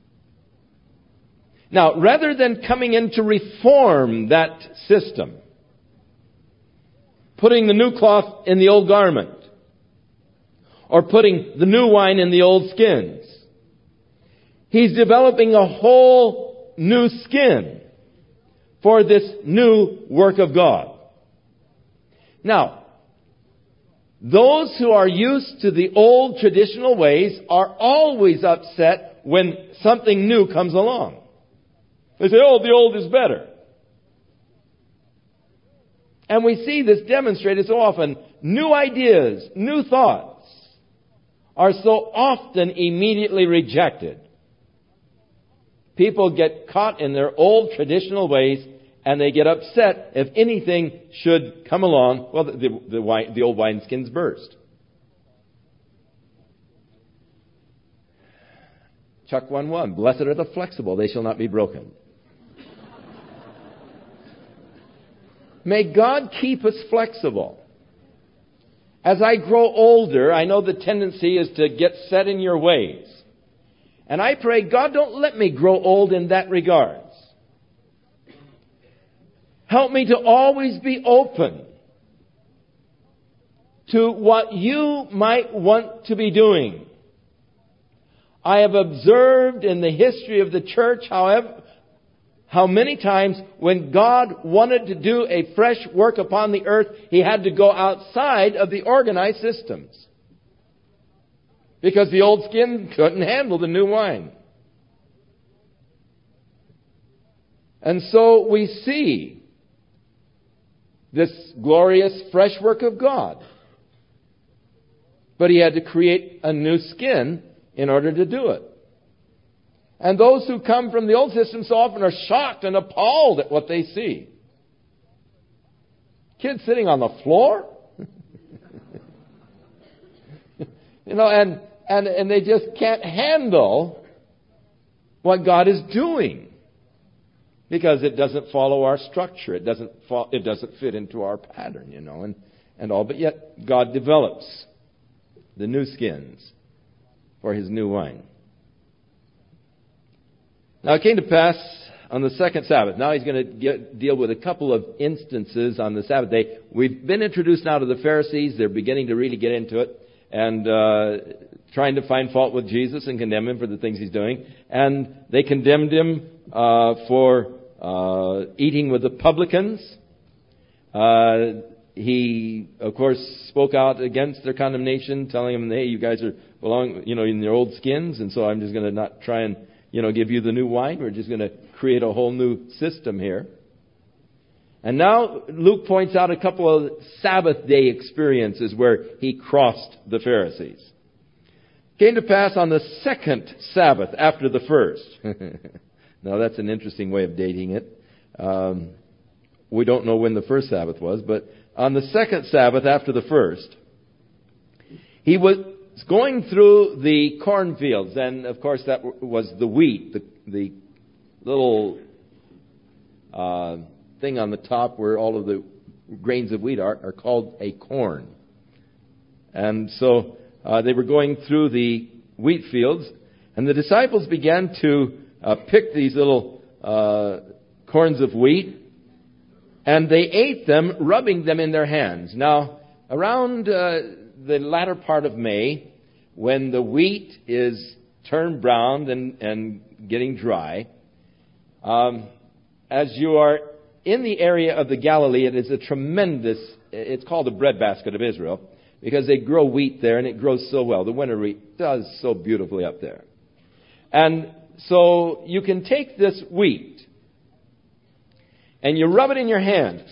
Now, rather than coming in to reform that system, putting the new cloth in the old garment, or putting the new wine in the old skins, he's developing a whole new skin for this new work of God. Now, those who are used to the old traditional ways are always upset when something new comes along. They say, oh, the old is better. And we see this demonstrated so often. New ideas, new thoughts are so often immediately rejected. People get caught in their old traditional ways and they get upset if anything should come along. Well, the old wineskins burst. Chuck 1:1, blessed are the flexible, they shall not be broken. May God keep us flexible. As I grow older, I know the tendency is to get set in your ways. And I pray, God, don't let me grow old in that regards. Help me to always be open to what you might want to be doing. I have observed in the history of the church, however, how many times when God wanted to do a fresh work upon the earth, He had to go outside of the organized systems. Because the old skin couldn't handle the new wine. And so we see this glorious fresh work of God. But He had to create a new skin in order to do it. And those who come from the old system so often are shocked and appalled at what they see. Kids sitting on the floor? And they just can't handle what God is doing. Because it doesn't follow our structure. It doesn't fit into our pattern, and all. But yet God develops the new skins for His new wine. Now it came to pass on the second Sabbath. Now He's going to deal with a couple of instances on the Sabbath day. We've been introduced now to the Pharisees. They're beginning to really get into it and trying to find fault with Jesus and condemn Him for the things He's doing. And they condemned Him for eating with the publicans. He, of course, spoke out against their condemnation, telling them, hey, you guys are belong, in your old skins, and so I'm just going to not try and, give you the new wine. We're just going to create a whole new system here. And now Luke points out a couple of Sabbath day experiences where He crossed the Pharisees. Came to pass on the second Sabbath after the first. Now that's an interesting way of dating it. We don't know when the first Sabbath was, but on the second Sabbath after the first, He was going through the cornfields, and of course that was the wheat, the little thing on the top where all of the grains of wheat are called a corn. And so they were going through the wheat fields, and the disciples began to pick these little corns of wheat, and they ate them, rubbing them in their hands. Now, around the latter part of May, when the wheat is turned brown and getting dry, as you are in the area of the Galilee, it is it's called the breadbasket of Israel, because they grow wheat there and it grows so well. The winter wheat does so beautifully up there. And so you can take this wheat and you rub it in your hands.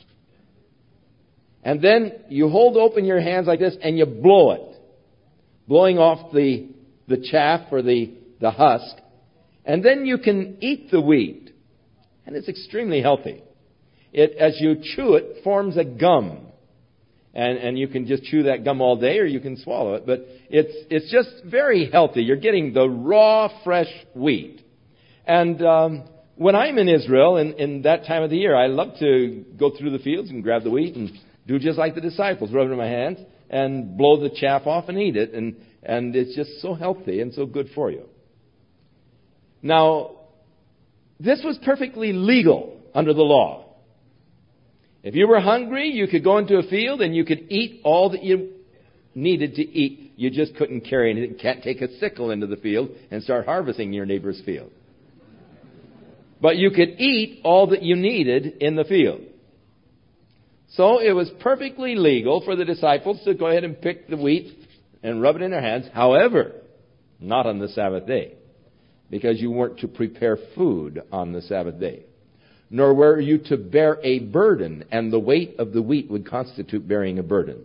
And then you hold open your hands like this and you blow it, blowing off the chaff or the husk. And then you can eat the wheat. And it's extremely healthy. It, as you chew it, forms a gum. And you can just chew that gum all day or you can swallow it. But it's just very healthy. You're getting the raw, fresh wheat. And when I'm in Israel, in that time of the year, I love to go through the fields and grab the wheat and do just like the disciples, rub it in my hands and blow the chaff off and eat it. And it's just so healthy and so good for you. Now, this was perfectly legal under the law. If you were hungry, you could go into a field and you could eat all that you needed to eat. You just couldn't carry anything. You can't take a sickle into the field and start harvesting your neighbor's field. But you could eat all that you needed in the field. So it was perfectly legal for the disciples to go ahead and pick the wheat and rub it in their hands. However, not on the Sabbath day, because you weren't to prepare food on the Sabbath day. Nor were you to bear a burden, and the weight of the wheat would constitute bearing a burden.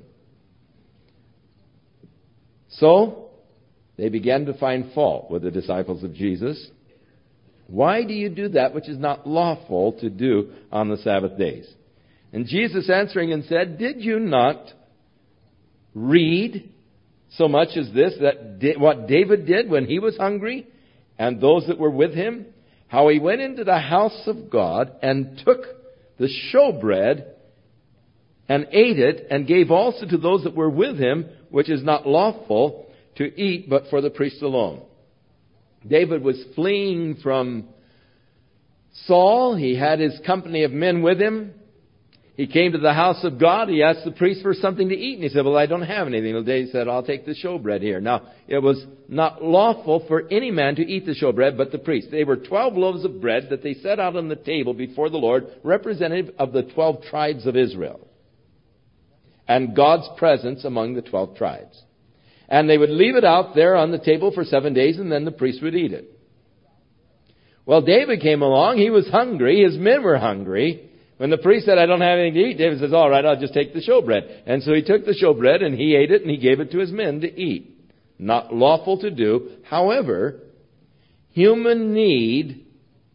So, they began to find fault with the disciples of Jesus. Why do you do that which is not lawful to do on the Sabbath days? And Jesus answering and said, did you not read so much as this, that what David did when he was hungry, and those that were with him, how he went into the house of God and took the showbread and ate it, and gave also to those that were with him, which is not lawful to eat, but for the priest alone. David was fleeing from Saul. He had his company of men with him. He came to the house of God. He asked the priest for something to eat. And he said, well, I don't have anything. Well, David said, I'll take the showbread here. Now, it was not lawful for any man to eat the showbread but the priest. They were 12 loaves of bread that they set out on the table before the Lord, representative of the 12 tribes of Israel, and God's presence among the 12 tribes. And they would leave it out there on the table for 7 days, and then the priest would eat it. Well, David came along. He was hungry. His men were hungry. When the priest said, I don't have anything to eat, David says, all right, I'll just take the showbread. And so he took the showbread and he ate it and he gave it to his men to eat. Not lawful to do. However, human need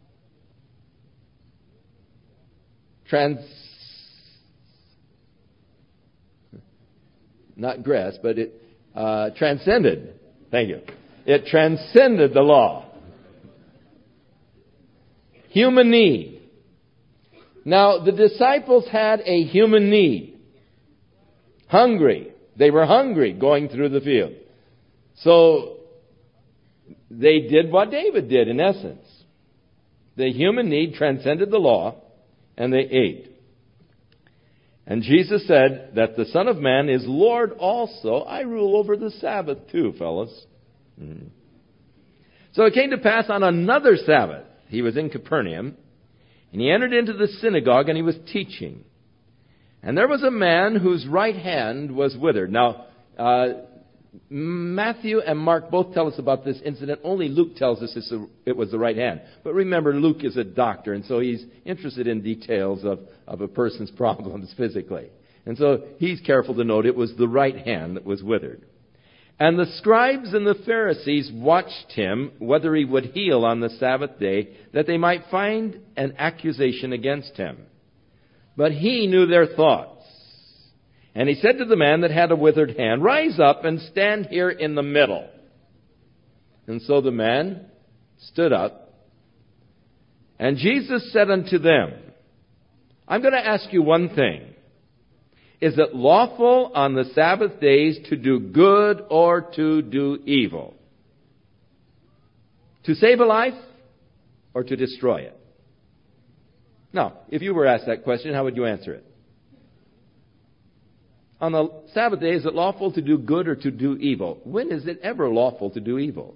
transcended. Thank you. It transcended the law. Human need. Now, the disciples had a human need. Hungry. They were hungry going through the field. So, they did what David did, in essence. The human need transcended the law, and they ate. And Jesus said that the Son of Man is Lord also. I rule over the Sabbath too, fellas. So it came to pass on another Sabbath. He was in Capernaum. And he entered into the synagogue and he was teaching. And there was a man whose right hand was withered. Now, Matthew and Mark both tell us about this incident. Only Luke tells us it was the right hand. But remember, Luke is a doctor, and so he's interested in details of a person's problems physically. And so he's careful to note it was the right hand that was withered. And the scribes and the Pharisees watched him, whether he would heal on the Sabbath day, that they might find an accusation against him. But he knew their thoughts. And he said to the man that had a withered hand, rise up and stand here in the middle. And so the man stood up. And Jesus said unto them, I'm going to ask you one thing. Is it lawful on the Sabbath days to do good or to do evil? To save a life or to destroy it? Now, if you were asked that question, how would you answer it? On the Sabbath day, is it lawful to do good or to do evil? When is it ever lawful to do evil?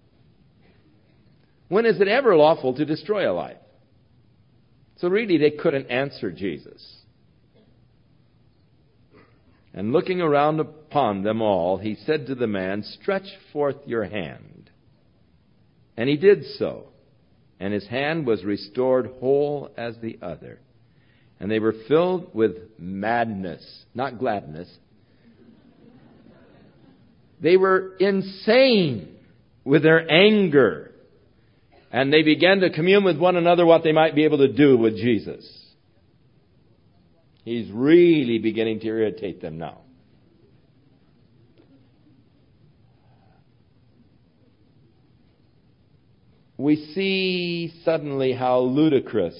When is it ever lawful to destroy a life? So really, they couldn't answer Jesus. And looking around upon them all, he said to the man, stretch forth your hand. And he did so. And his hand was restored whole as the other. And they were filled with madness, not gladness. They were insane with their anger. And they began to commune with one another what they might be able to do with Jesus. He's really beginning to irritate them now. We see suddenly how ludicrous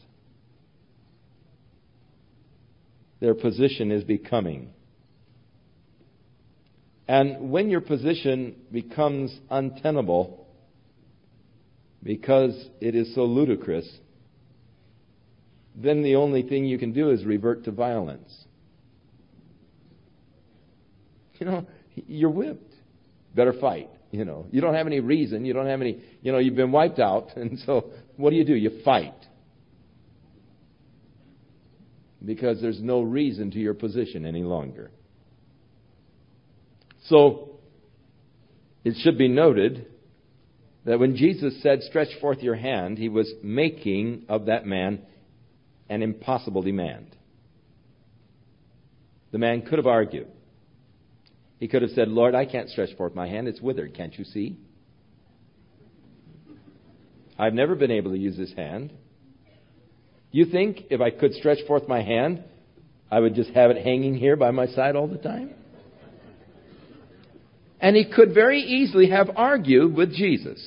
their position is becoming. And when your position becomes untenable because it is so ludicrous, then the only thing you can do is revert to violence. You're whipped. Better fight. You don't have any reason. You don't have any, you've been wiped out. And so what do? You fight. Because there's no reason to your position any longer. So it should be noted that when Jesus said, stretch forth your hand, he was making of that man an impossible demand. The man could have argued. He could have said, Lord, I can't stretch forth my hand. It's withered. Can't you see? I've never been able to use this hand. You think if I could stretch forth my hand, I would just have it hanging here by my side all the time? And he could very easily have argued with Jesus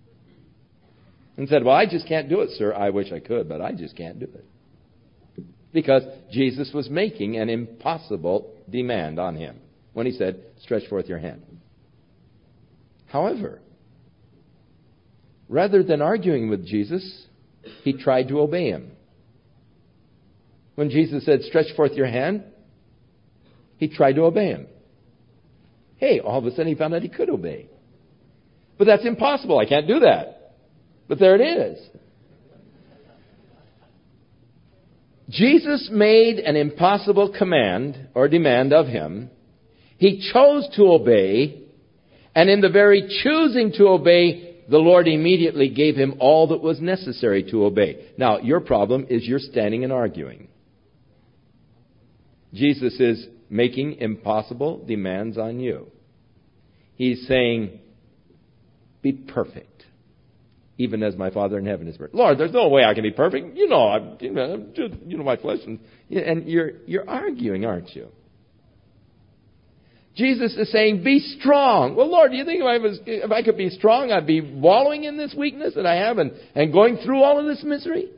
and said, well, I just can't do it, sir. I wish I could, but I just can't do it. because Jesus was making an impossible demand on him when he said, stretch forth your hand. However, rather than arguing with Jesus, he tried to obey him. When Jesus said, stretch forth your hand, he tried to obey him. Hey, all of a sudden he found out he could obey. But that's impossible. I can't do that. But there it is. Jesus made an impossible command or demand of him. He chose to obey, and in the very choosing to obey, the Lord immediately gave him all that was necessary to obey. Now, your problem is you're standing and arguing. Jesus is making impossible demands on you. He's saying, be perfect, even as my Father in heaven is perfect. Lord, there's no way I can be perfect. You know my flesh. And you're arguing, aren't you? Jesus is saying, be strong. Well, Lord, do you think if I could be strong, I'd be wallowing in this weakness that I have and going through all of this misery?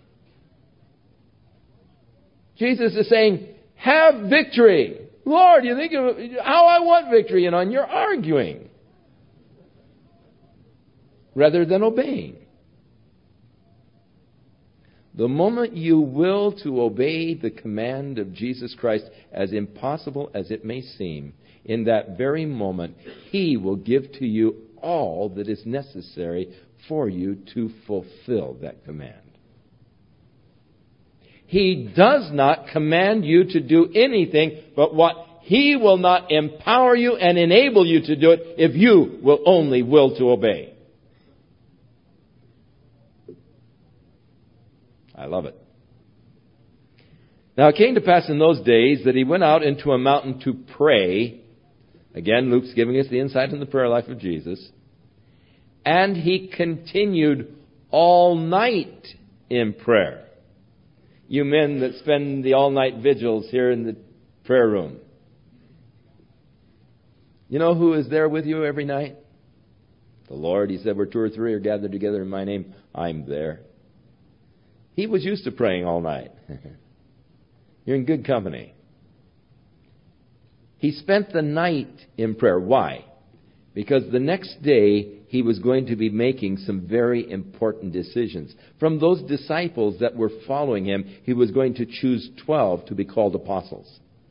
Jesus is saying, have victory. Lord, you think of how I want victory, and you're arguing rather than obeying. The moment you will to obey the command of Jesus Christ, as impossible as it may seem, in that very moment, He will give to you all that is necessary for you to fulfill that command. He does not command you to do anything but what He will not empower you and enable you to do it if you will only will to obey. I love it. Now it came to pass in those days that he went out into a mountain to pray. Again, Luke's giving us the insight in the prayer life of Jesus. And he continued all night in prayer. You men that spend the all-night vigils here in the prayer room. You know who is there with you every night? The Lord. He said, where two or three are gathered together in my name, I'm there. He was used to praying all night. You're in good company. He spent the night in prayer. Why? Because the next day he was going to be making some very important decisions. From those disciples that were following him, he was going to choose 12 to be called apostles.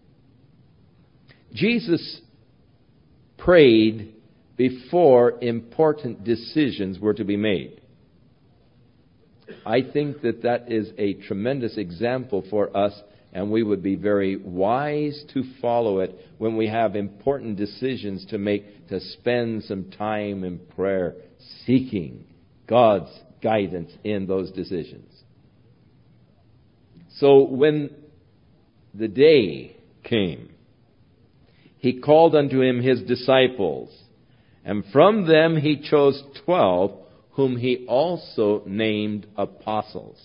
Jesus prayed before important decisions were to be made. I think that is a tremendous example for us, and we would be very wise to follow it when we have important decisions to make, to spend some time in prayer, seeking God's guidance in those decisions. So when the day came, he called unto him his disciples, and from them he chose 12, whom he also named apostles.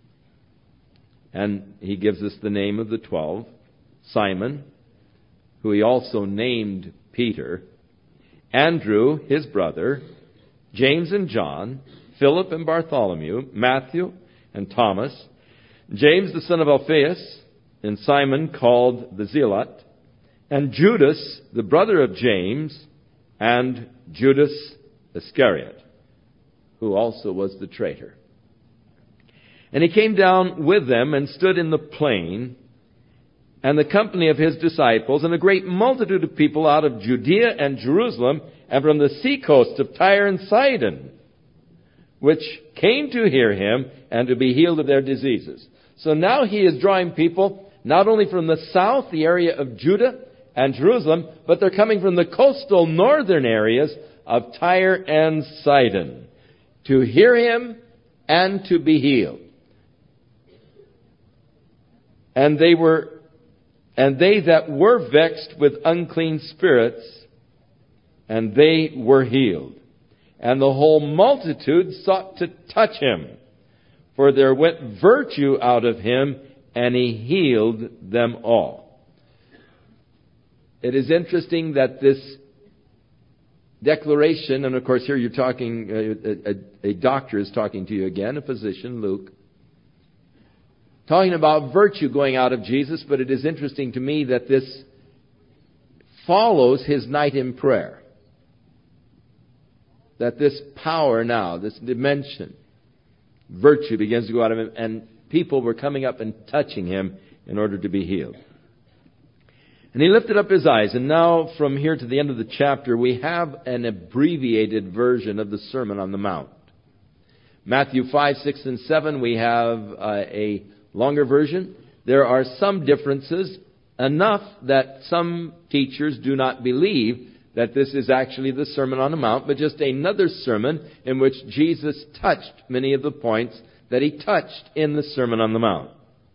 And he gives us the name of the 12. Simon, who he also named Peter, Andrew, his brother, James and John, Philip and Bartholomew, Matthew and Thomas, James the son of Alphaeus, and Simon called the Zealot, and Judas, the brother of James, and Judas Iscariot, who also was the traitor. And he came down with them and stood in the plain, and the company of his disciples, and a great multitude of people out of Judea and Jerusalem, and from the seacoast of Tyre and Sidon, which came to hear him and to be healed of their diseases. So now he is drawing people not only from the south, the area of Judah and Jerusalem, but they're coming from the coastal northern areas of Tyre and Sidon to hear him and to be healed. And they that were vexed with unclean spirits, and they were healed. And the whole multitude sought to touch him, for there went virtue out of him, and he healed them all. It is interesting that this declaration, and of course here you're talking, a doctor is talking to you again, a physician, Luke. talking about virtue going out of Jesus, but it is interesting to me that this follows his night in prayer. That this power now, this dimension, virtue begins to go out of him, and people were coming up and touching him in order to be healed. And he lifted up his eyes, and now from here to the end of the chapter, we have an abbreviated version of the Sermon on the Mount. Matthew 5, 6, and 7, we have a longer version. There are some differences, enough that some teachers do not believe that this is actually the Sermon on the Mount, but just another sermon in which Jesus touched many of the points that he touched in the Sermon on the Mount.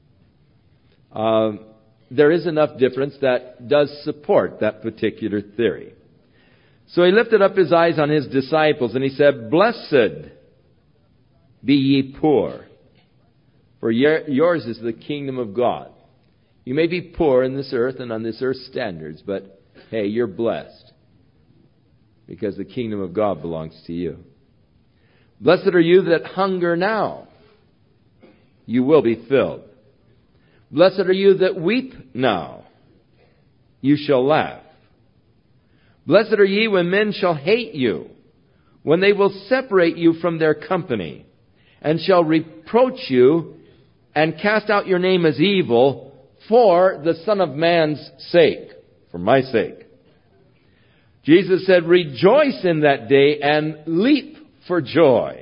There is enough difference that does support that particular theory. So he lifted up his eyes on his disciples and he said, "Blessed be ye poor, for yours is the kingdom of God." You may be poor in this earth and on this earth's standards, but hey, you're blessed because the kingdom of God belongs to you. "Blessed are you that hunger now. You will be filled. Blessed are you that weep now. You shall laugh. Blessed are ye when men shall hate you, when they will separate you from their company, and shall reproach you and cast out your name as evil for the Son of Man's sake," for my sake. Jesus said, "Rejoice in that day and leap for joy."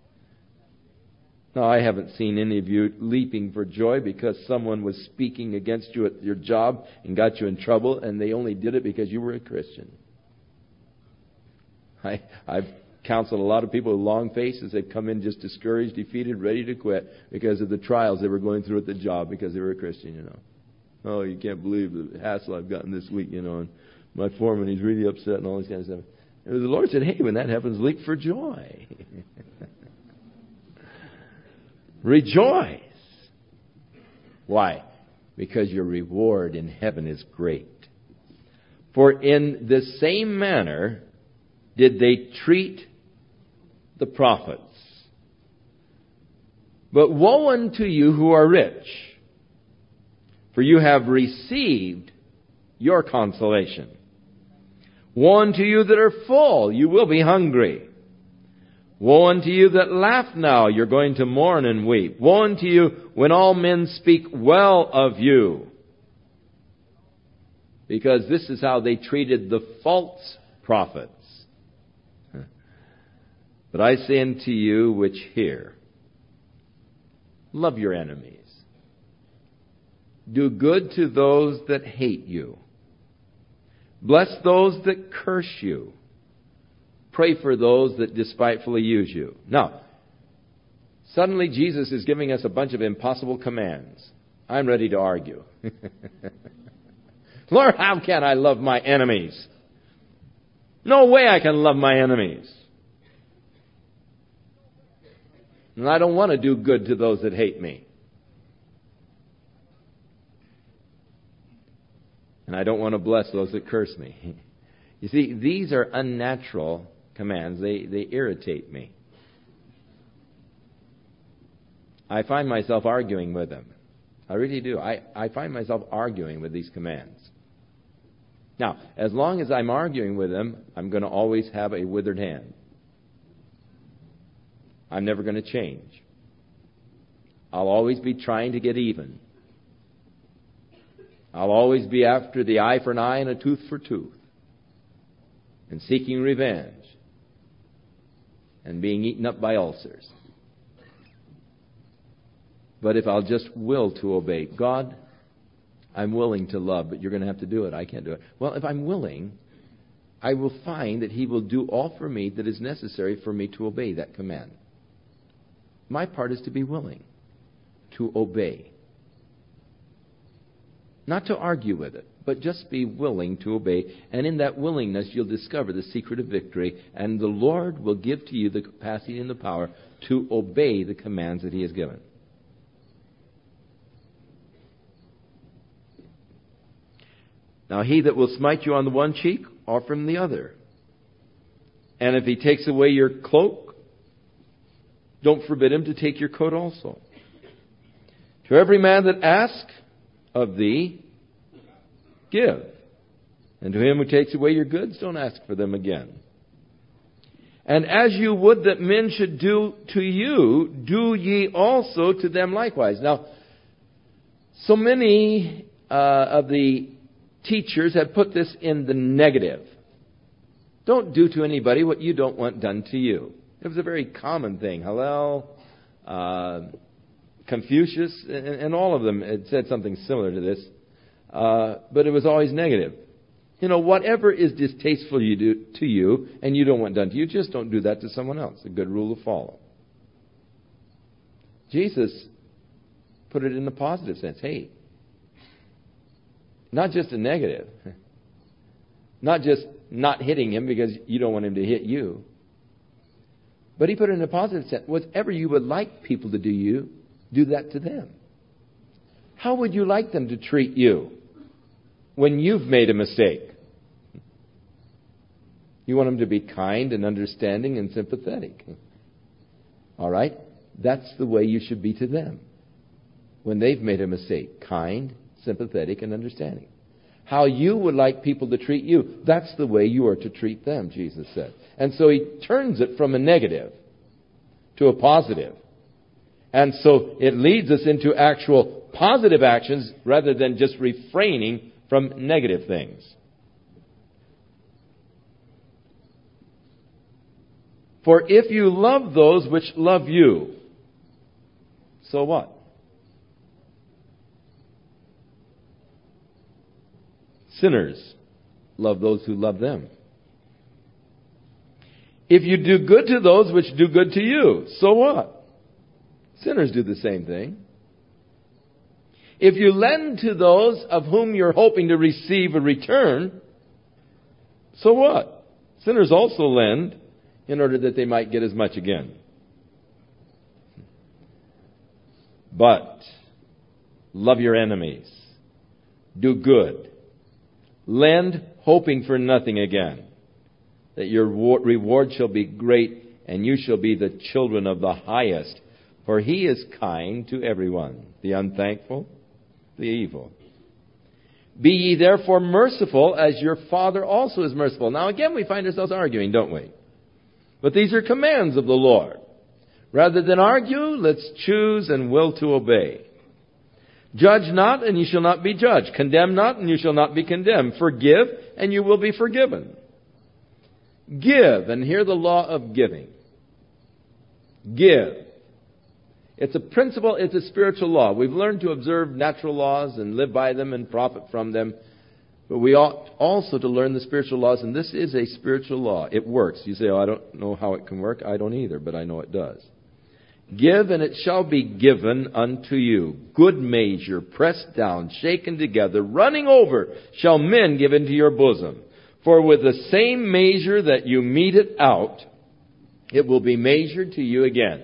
Now, I haven't seen any of you leaping for joy because someone was speaking against you at your job and got you in trouble, and they only did it because you were a Christian. I've counseled a lot of people with long faces. They've come in just discouraged, defeated, ready to quit because of the trials they were going through at the job because they were a Christian, you know. "Oh, you can't believe the hassle I've gotten this week, you know, and my foreman, he's really upset," and all this kind of stuff. And the Lord said, "Hey, when that happens, leap for joy." Rejoice. Why? Because your reward in heaven is great. For in the same manner did they treat the prophets. But woe unto you who are rich, for you have received your consolation. Woe unto you that are full, you will be hungry. Woe unto you that laugh now, you're going to mourn and weep. Woe unto you when all men speak well of you. Because this is how they treated the false prophets. But I say unto you which hear, love your enemies. Do good to those that hate you. Bless those that curse you. Pray for those that despitefully use you. Now, suddenly Jesus is giving us a bunch of impossible commands. I'm ready to argue. Lord, how can I love my enemies? No way I can love my enemies. And I don't want to do good to those that hate me. And I don't want to bless those that curse me. You see, these are unnatural commands. They irritate me. I find myself arguing with them. I really do. I find myself arguing with these commands. Now, as long as I'm arguing with them, I'm going to always have a withered hand. I'm never going to change. I'll always be trying to get even. I'll always be after the eye for an eye and a tooth for tooth. And seeking revenge. And being eaten up by ulcers. But if I'll just will to obey, God, I'm willing to love, but you're going to have to do it. I can't do it. Well, if I'm willing, I will find that He will do all for me that is necessary for me to obey that command. My part is to be willing to obey. Not to argue with it, but just be willing to obey. And in that willingness, you'll discover the secret of victory. And the Lord will give to you the capacity and the power to obey the commands that He has given. Now, he that will smite you on the one cheek, offer him the other. And if he takes away your cloak, don't forbid him to take your coat also. To every man that asks of thee, give. And to him who takes away your goods, don't ask for them again. And as you would that men should do to you, do ye also to them likewise. Now, so many of the teachers have put this in the negative. Don't do to anybody what you don't want done to you. It was a very common thing. Hillel, Confucius, and all of them had said something similar to this. But it was always negative. Whatever is distasteful to you and you don't want done to you, just don't do that to someone else. A good rule to follow. Jesus put it in the positive sense. Hey, not just a negative. Not just not hitting him because you don't want him to hit you. But he put it in a positive sense. Whatever you would like people to do you, do that to them. How would you like them to treat you when you've made a mistake? You want them to be kind and understanding and sympathetic. All right? That's the way you should be to them when they've made a mistake. Kind, sympathetic, and understanding. How you would like people to treat you, that's the way you are to treat them, Jesus said. And so he turns it from a negative to a positive. And so it leads us into actual positive actions rather than just refraining from negative things. For if you love those which love you, so what? Sinners love those who love them. If you do good to those which do good to you, so what? Sinners do the same thing. If you lend to those of whom you're hoping to receive a return, so what? Sinners also lend in order that they might get as much again. But love your enemies. Do good. Lend, hoping for nothing again, that your reward shall be great, and you shall be the children of the highest. For he is kind to everyone, the unthankful, the evil. Be ye therefore merciful, as your Father also is merciful. Now again we find ourselves arguing, don't we? But these are commands of the Lord. Rather than argue, let's choose and will to obey. Judge not, and you shall not be judged. Condemn not, and you shall not be condemned. Forgive, and you will be forgiven. Give, and hear the law of giving. Give. It's a principle, it's a spiritual law. We've learned to observe natural laws and live by them and profit from them. But we ought also to learn the spiritual laws, and this is a spiritual law. It works. You say, I don't know how it can work. I don't either, but I know it does. Give, and it shall be given unto you. Good measure, pressed down, shaken together, running over, shall men give into your bosom. For with the same measure that you mete it out, it will be measured to you again.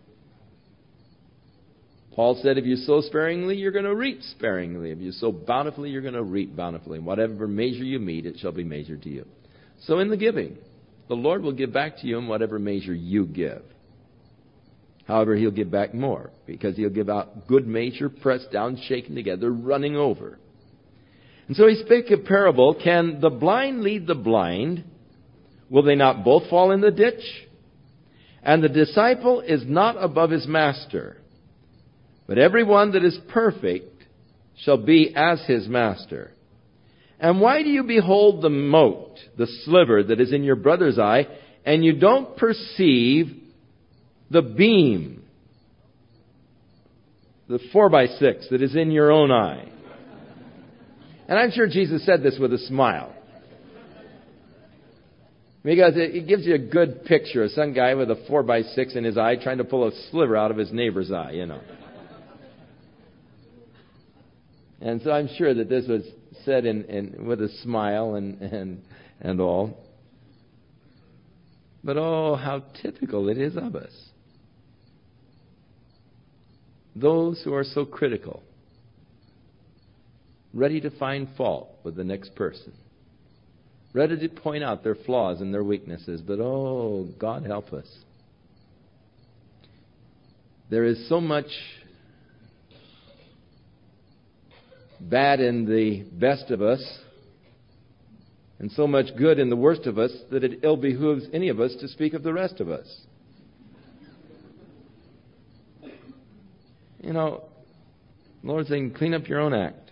Paul said, if you sow sparingly, you're going to reap sparingly. If you sow bountifully, you're going to reap bountifully. Whatever measure you mete, it shall be measured to you. So in the giving, the Lord will give back to you in whatever measure you give. However, he'll give back more, because he'll give out good measure, pressed down, shaken together, running over. And so he spake a parable. Can the blind lead the blind? Will they not both fall in the ditch? And the disciple is not above his master. But every one that is perfect shall be as his master. And why do you behold the mote, the sliver that is in your brother's eye, and you don't perceive the beam, the 4x6 that is in your own eye? And I'm sure Jesus said this with a smile, because it gives you a good picture of some guy with a 4x6 in his eye trying to pull a sliver out of his neighbor's eye, you know. And so I'm sure that this was said in with a smile and all. But oh, how typical it is of us. Those who are so critical, ready to find fault with the next person, ready to point out their flaws and their weaknesses, but oh, God help us. There is so much bad in the best of us and so much good in the worst of us that it ill behooves any of us to speak of the rest of us. You know, the Lord's saying, clean up your own act.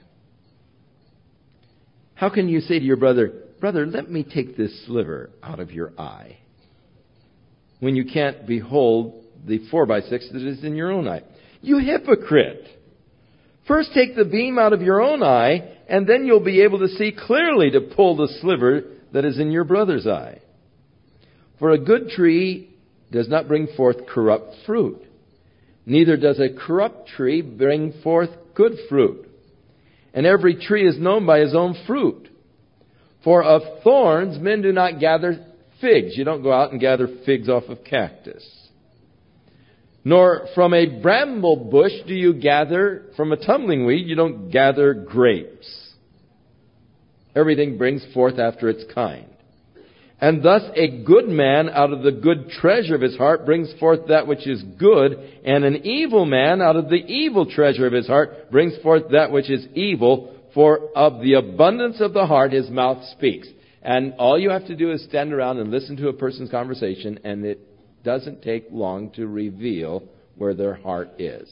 How can you say to your brother, brother, let me take this sliver out of your eye, when you can't behold the 4x6 that is in your own eye? You hypocrite! First take the beam out of your own eye, and then you'll be able to see clearly to pull the sliver that is in your brother's eye. For a good tree does not bring forth corrupt fruit, neither does a corrupt tree bring forth good fruit. And every tree is known by his own fruit. For of thorns men do not gather figs. You don't go out and gather figs off of cactus. Nor from a bramble bush do you gather, from a tumbling weed, you don't gather grapes. Everything brings forth after its kind. And thus a good man out of the good treasure of his heart brings forth that which is good, and an evil man out of the evil treasure of his heart brings forth that which is evil, for of the abundance of the heart his mouth speaks. And all you have to do is stand around and listen to a person's conversation, and it doesn't take long to reveal where their heart is.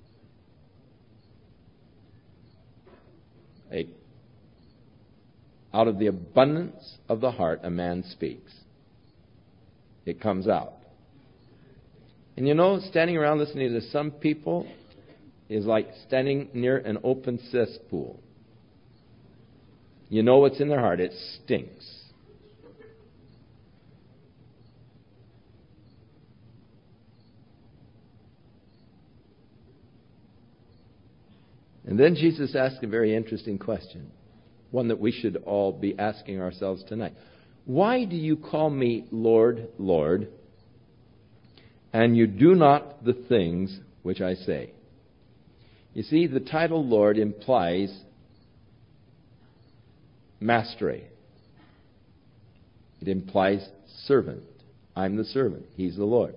Out of the abundance of the heart, a man speaks. It comes out. And you know, standing around listening to some people is like standing near an open cesspool. You know what's in their heart. It stinks. And then Jesus asked a very interesting question, one that we should all be asking ourselves tonight. Why do you call me Lord, Lord, and you do not the things which I say? You see, the title Lord implies mastery. It implies servant. I'm the servant. He's the Lord.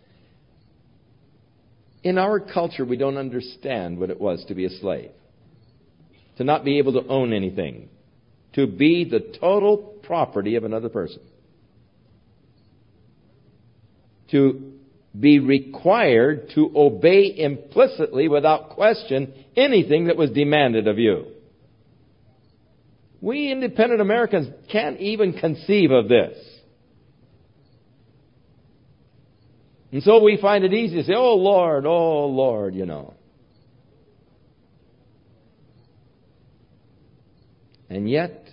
In our culture, we don't understand what it was to be a slave. To not be able to own anything. To be the total property of another person. To be required to obey implicitly, without question, anything that was demanded of you. We independent Americans can't even conceive of this. And so we find it easy to say, oh Lord, you know. And yet,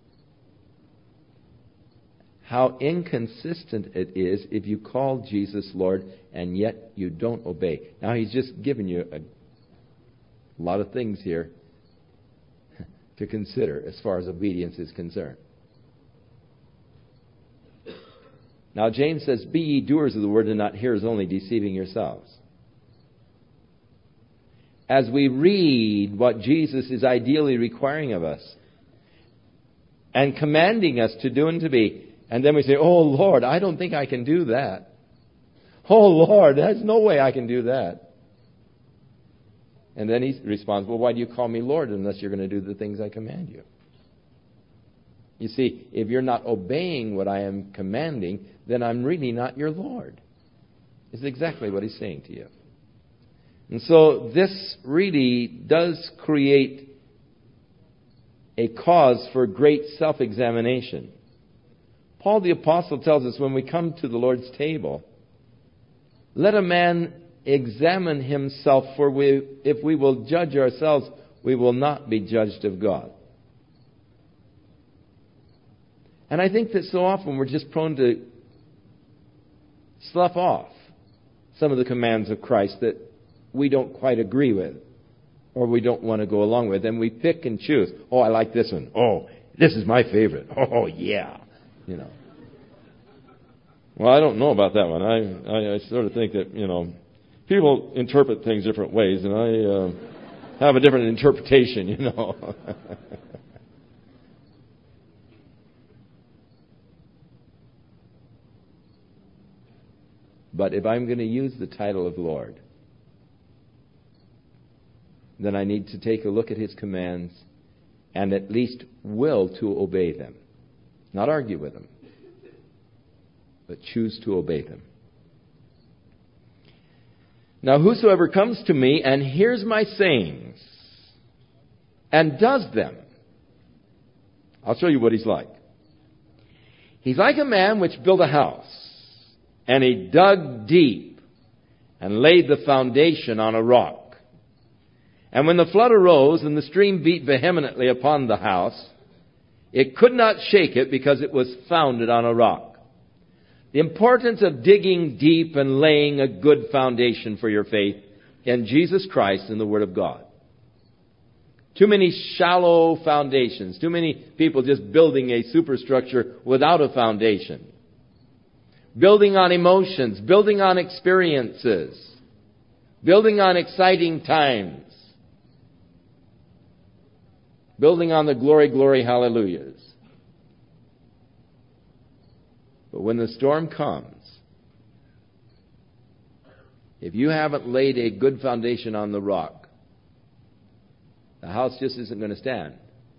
how inconsistent it is if you call Jesus Lord and yet you don't obey. Now, he's just given you a lot of things here to consider as far as obedience is concerned. Now, James says, be ye doers of the word and not hearers only, deceiving yourselves. As we read what Jesus is ideally requiring of us and commanding us to do and to be, and then we say, oh, Lord, I don't think I can do that. Oh, Lord, there's no way I can do that. And then he responds, well, why do you call me Lord unless you're going to do the things I command you? You see, if you're not obeying what I am commanding, then I'm really not your Lord. Is exactly what he's saying to you. And so this really does create a cause for great self-examination. Paul the Apostle tells us when we come to the Lord's table, let a man examine himself, for if we will judge ourselves, we will not be judged of God. And I think that so often we're just prone to slough off some of the commands of Christ that we don't quite agree with or we don't want to go along with. And we pick and choose. Oh, I like this one. Oh, this is my favorite. Oh, yeah. You know. Well, I don't know about that one. I sort of think that, you know, people interpret things different ways, and I have a different interpretation, you know. But if I'm going to use the title of Lord, then I need to take a look at His commands and at least will to obey them. Not argue with them, but choose to obey them. Now, whosoever comes to me and hears my sayings and does them, I'll show you what he's like. He's like a man which built a house, and he dug deep and laid the foundation on a rock. And when the flood arose and the stream beat vehemently upon the house, it could not shake it because it was founded on a rock. The importance of digging deep and laying a good foundation for your faith in Jesus Christ and the Word of God. Too many shallow foundations. Too many people just building a superstructure without a foundation. Building on emotions. Building on experiences. Building on exciting times. Building on the glory, glory, hallelujahs. But when the storm comes, if you haven't laid a good foundation on the rock, the house just isn't going to stand.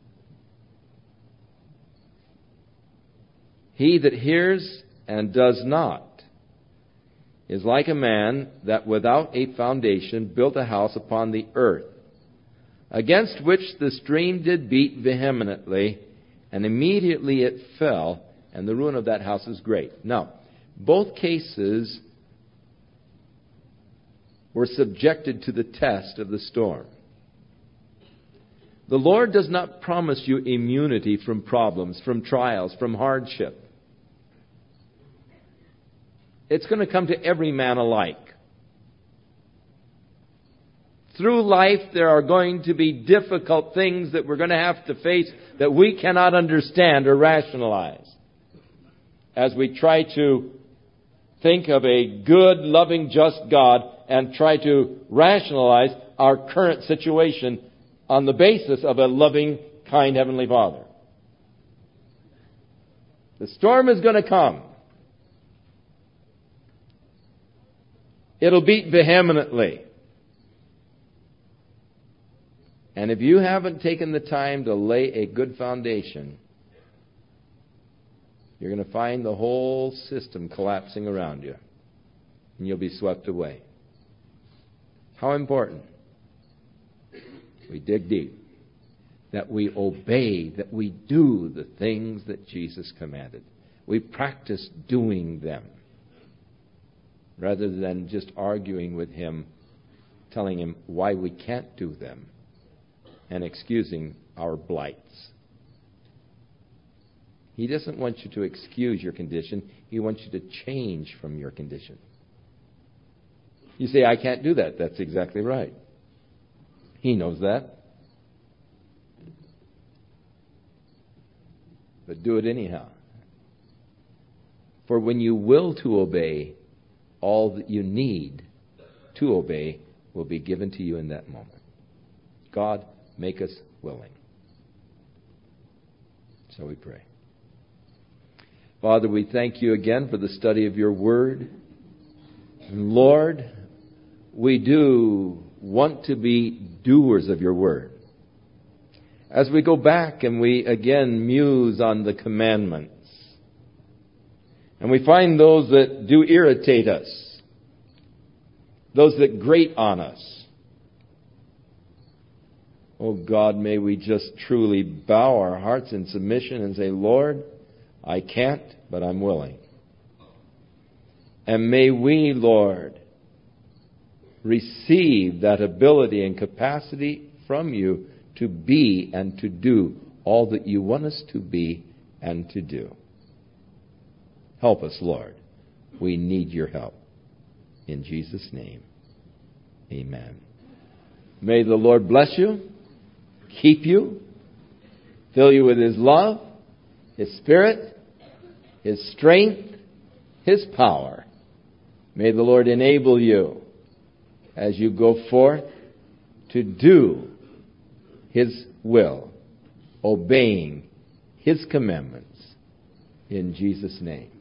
He that hears and does not is like a man that without a foundation built a house upon the earth, against which the stream did beat vehemently, and immediately it fell, and the ruin of that house is great. Now, both cases were subjected to the test of the storm. The Lord does not promise you immunity from problems, from trials, from hardship. It's going to come to every man alike. Through life, there are going to be difficult things that we're going to have to face that we cannot understand or rationalize. As we try to think of a good, loving, just God and try to rationalize our current situation on the basis of a loving, kind Heavenly Father. The storm is going to come. It'll beat vehemently. And if you haven't taken the time to lay a good foundation, you're going to find the whole system collapsing around you. And you'll be swept away. How important? We dig deep. That we obey, that we do the things that Jesus commanded. We practice doing them. Rather than just arguing with Him, telling Him why we can't do them, and excusing our blights. He doesn't want you to excuse your condition. He wants you to change from your condition. You say, I can't do that. That's exactly right. He knows that. But do it anyhow. For when you will to obey, all that you need to obey will be given to you in that moment. God, make us willing. So we pray. Father, we thank you again for the study of your word. And Lord, we do want to be doers of your word. As we go back and we again muse on the commandments, and we find those that do irritate us, those that grate on us, oh God, may we just truly bow our hearts in submission and say, Lord, I can't, but I'm willing. And may we, Lord, receive that ability and capacity from you to be and to do all that you want us to be and to do. Help us, Lord. We need your help. In Jesus' name, amen. May the Lord bless you, keep you, fill you with His love, His Spirit, His strength, His power. May the Lord enable you as you go forth to do His will, obeying His commandments. In Jesus' name.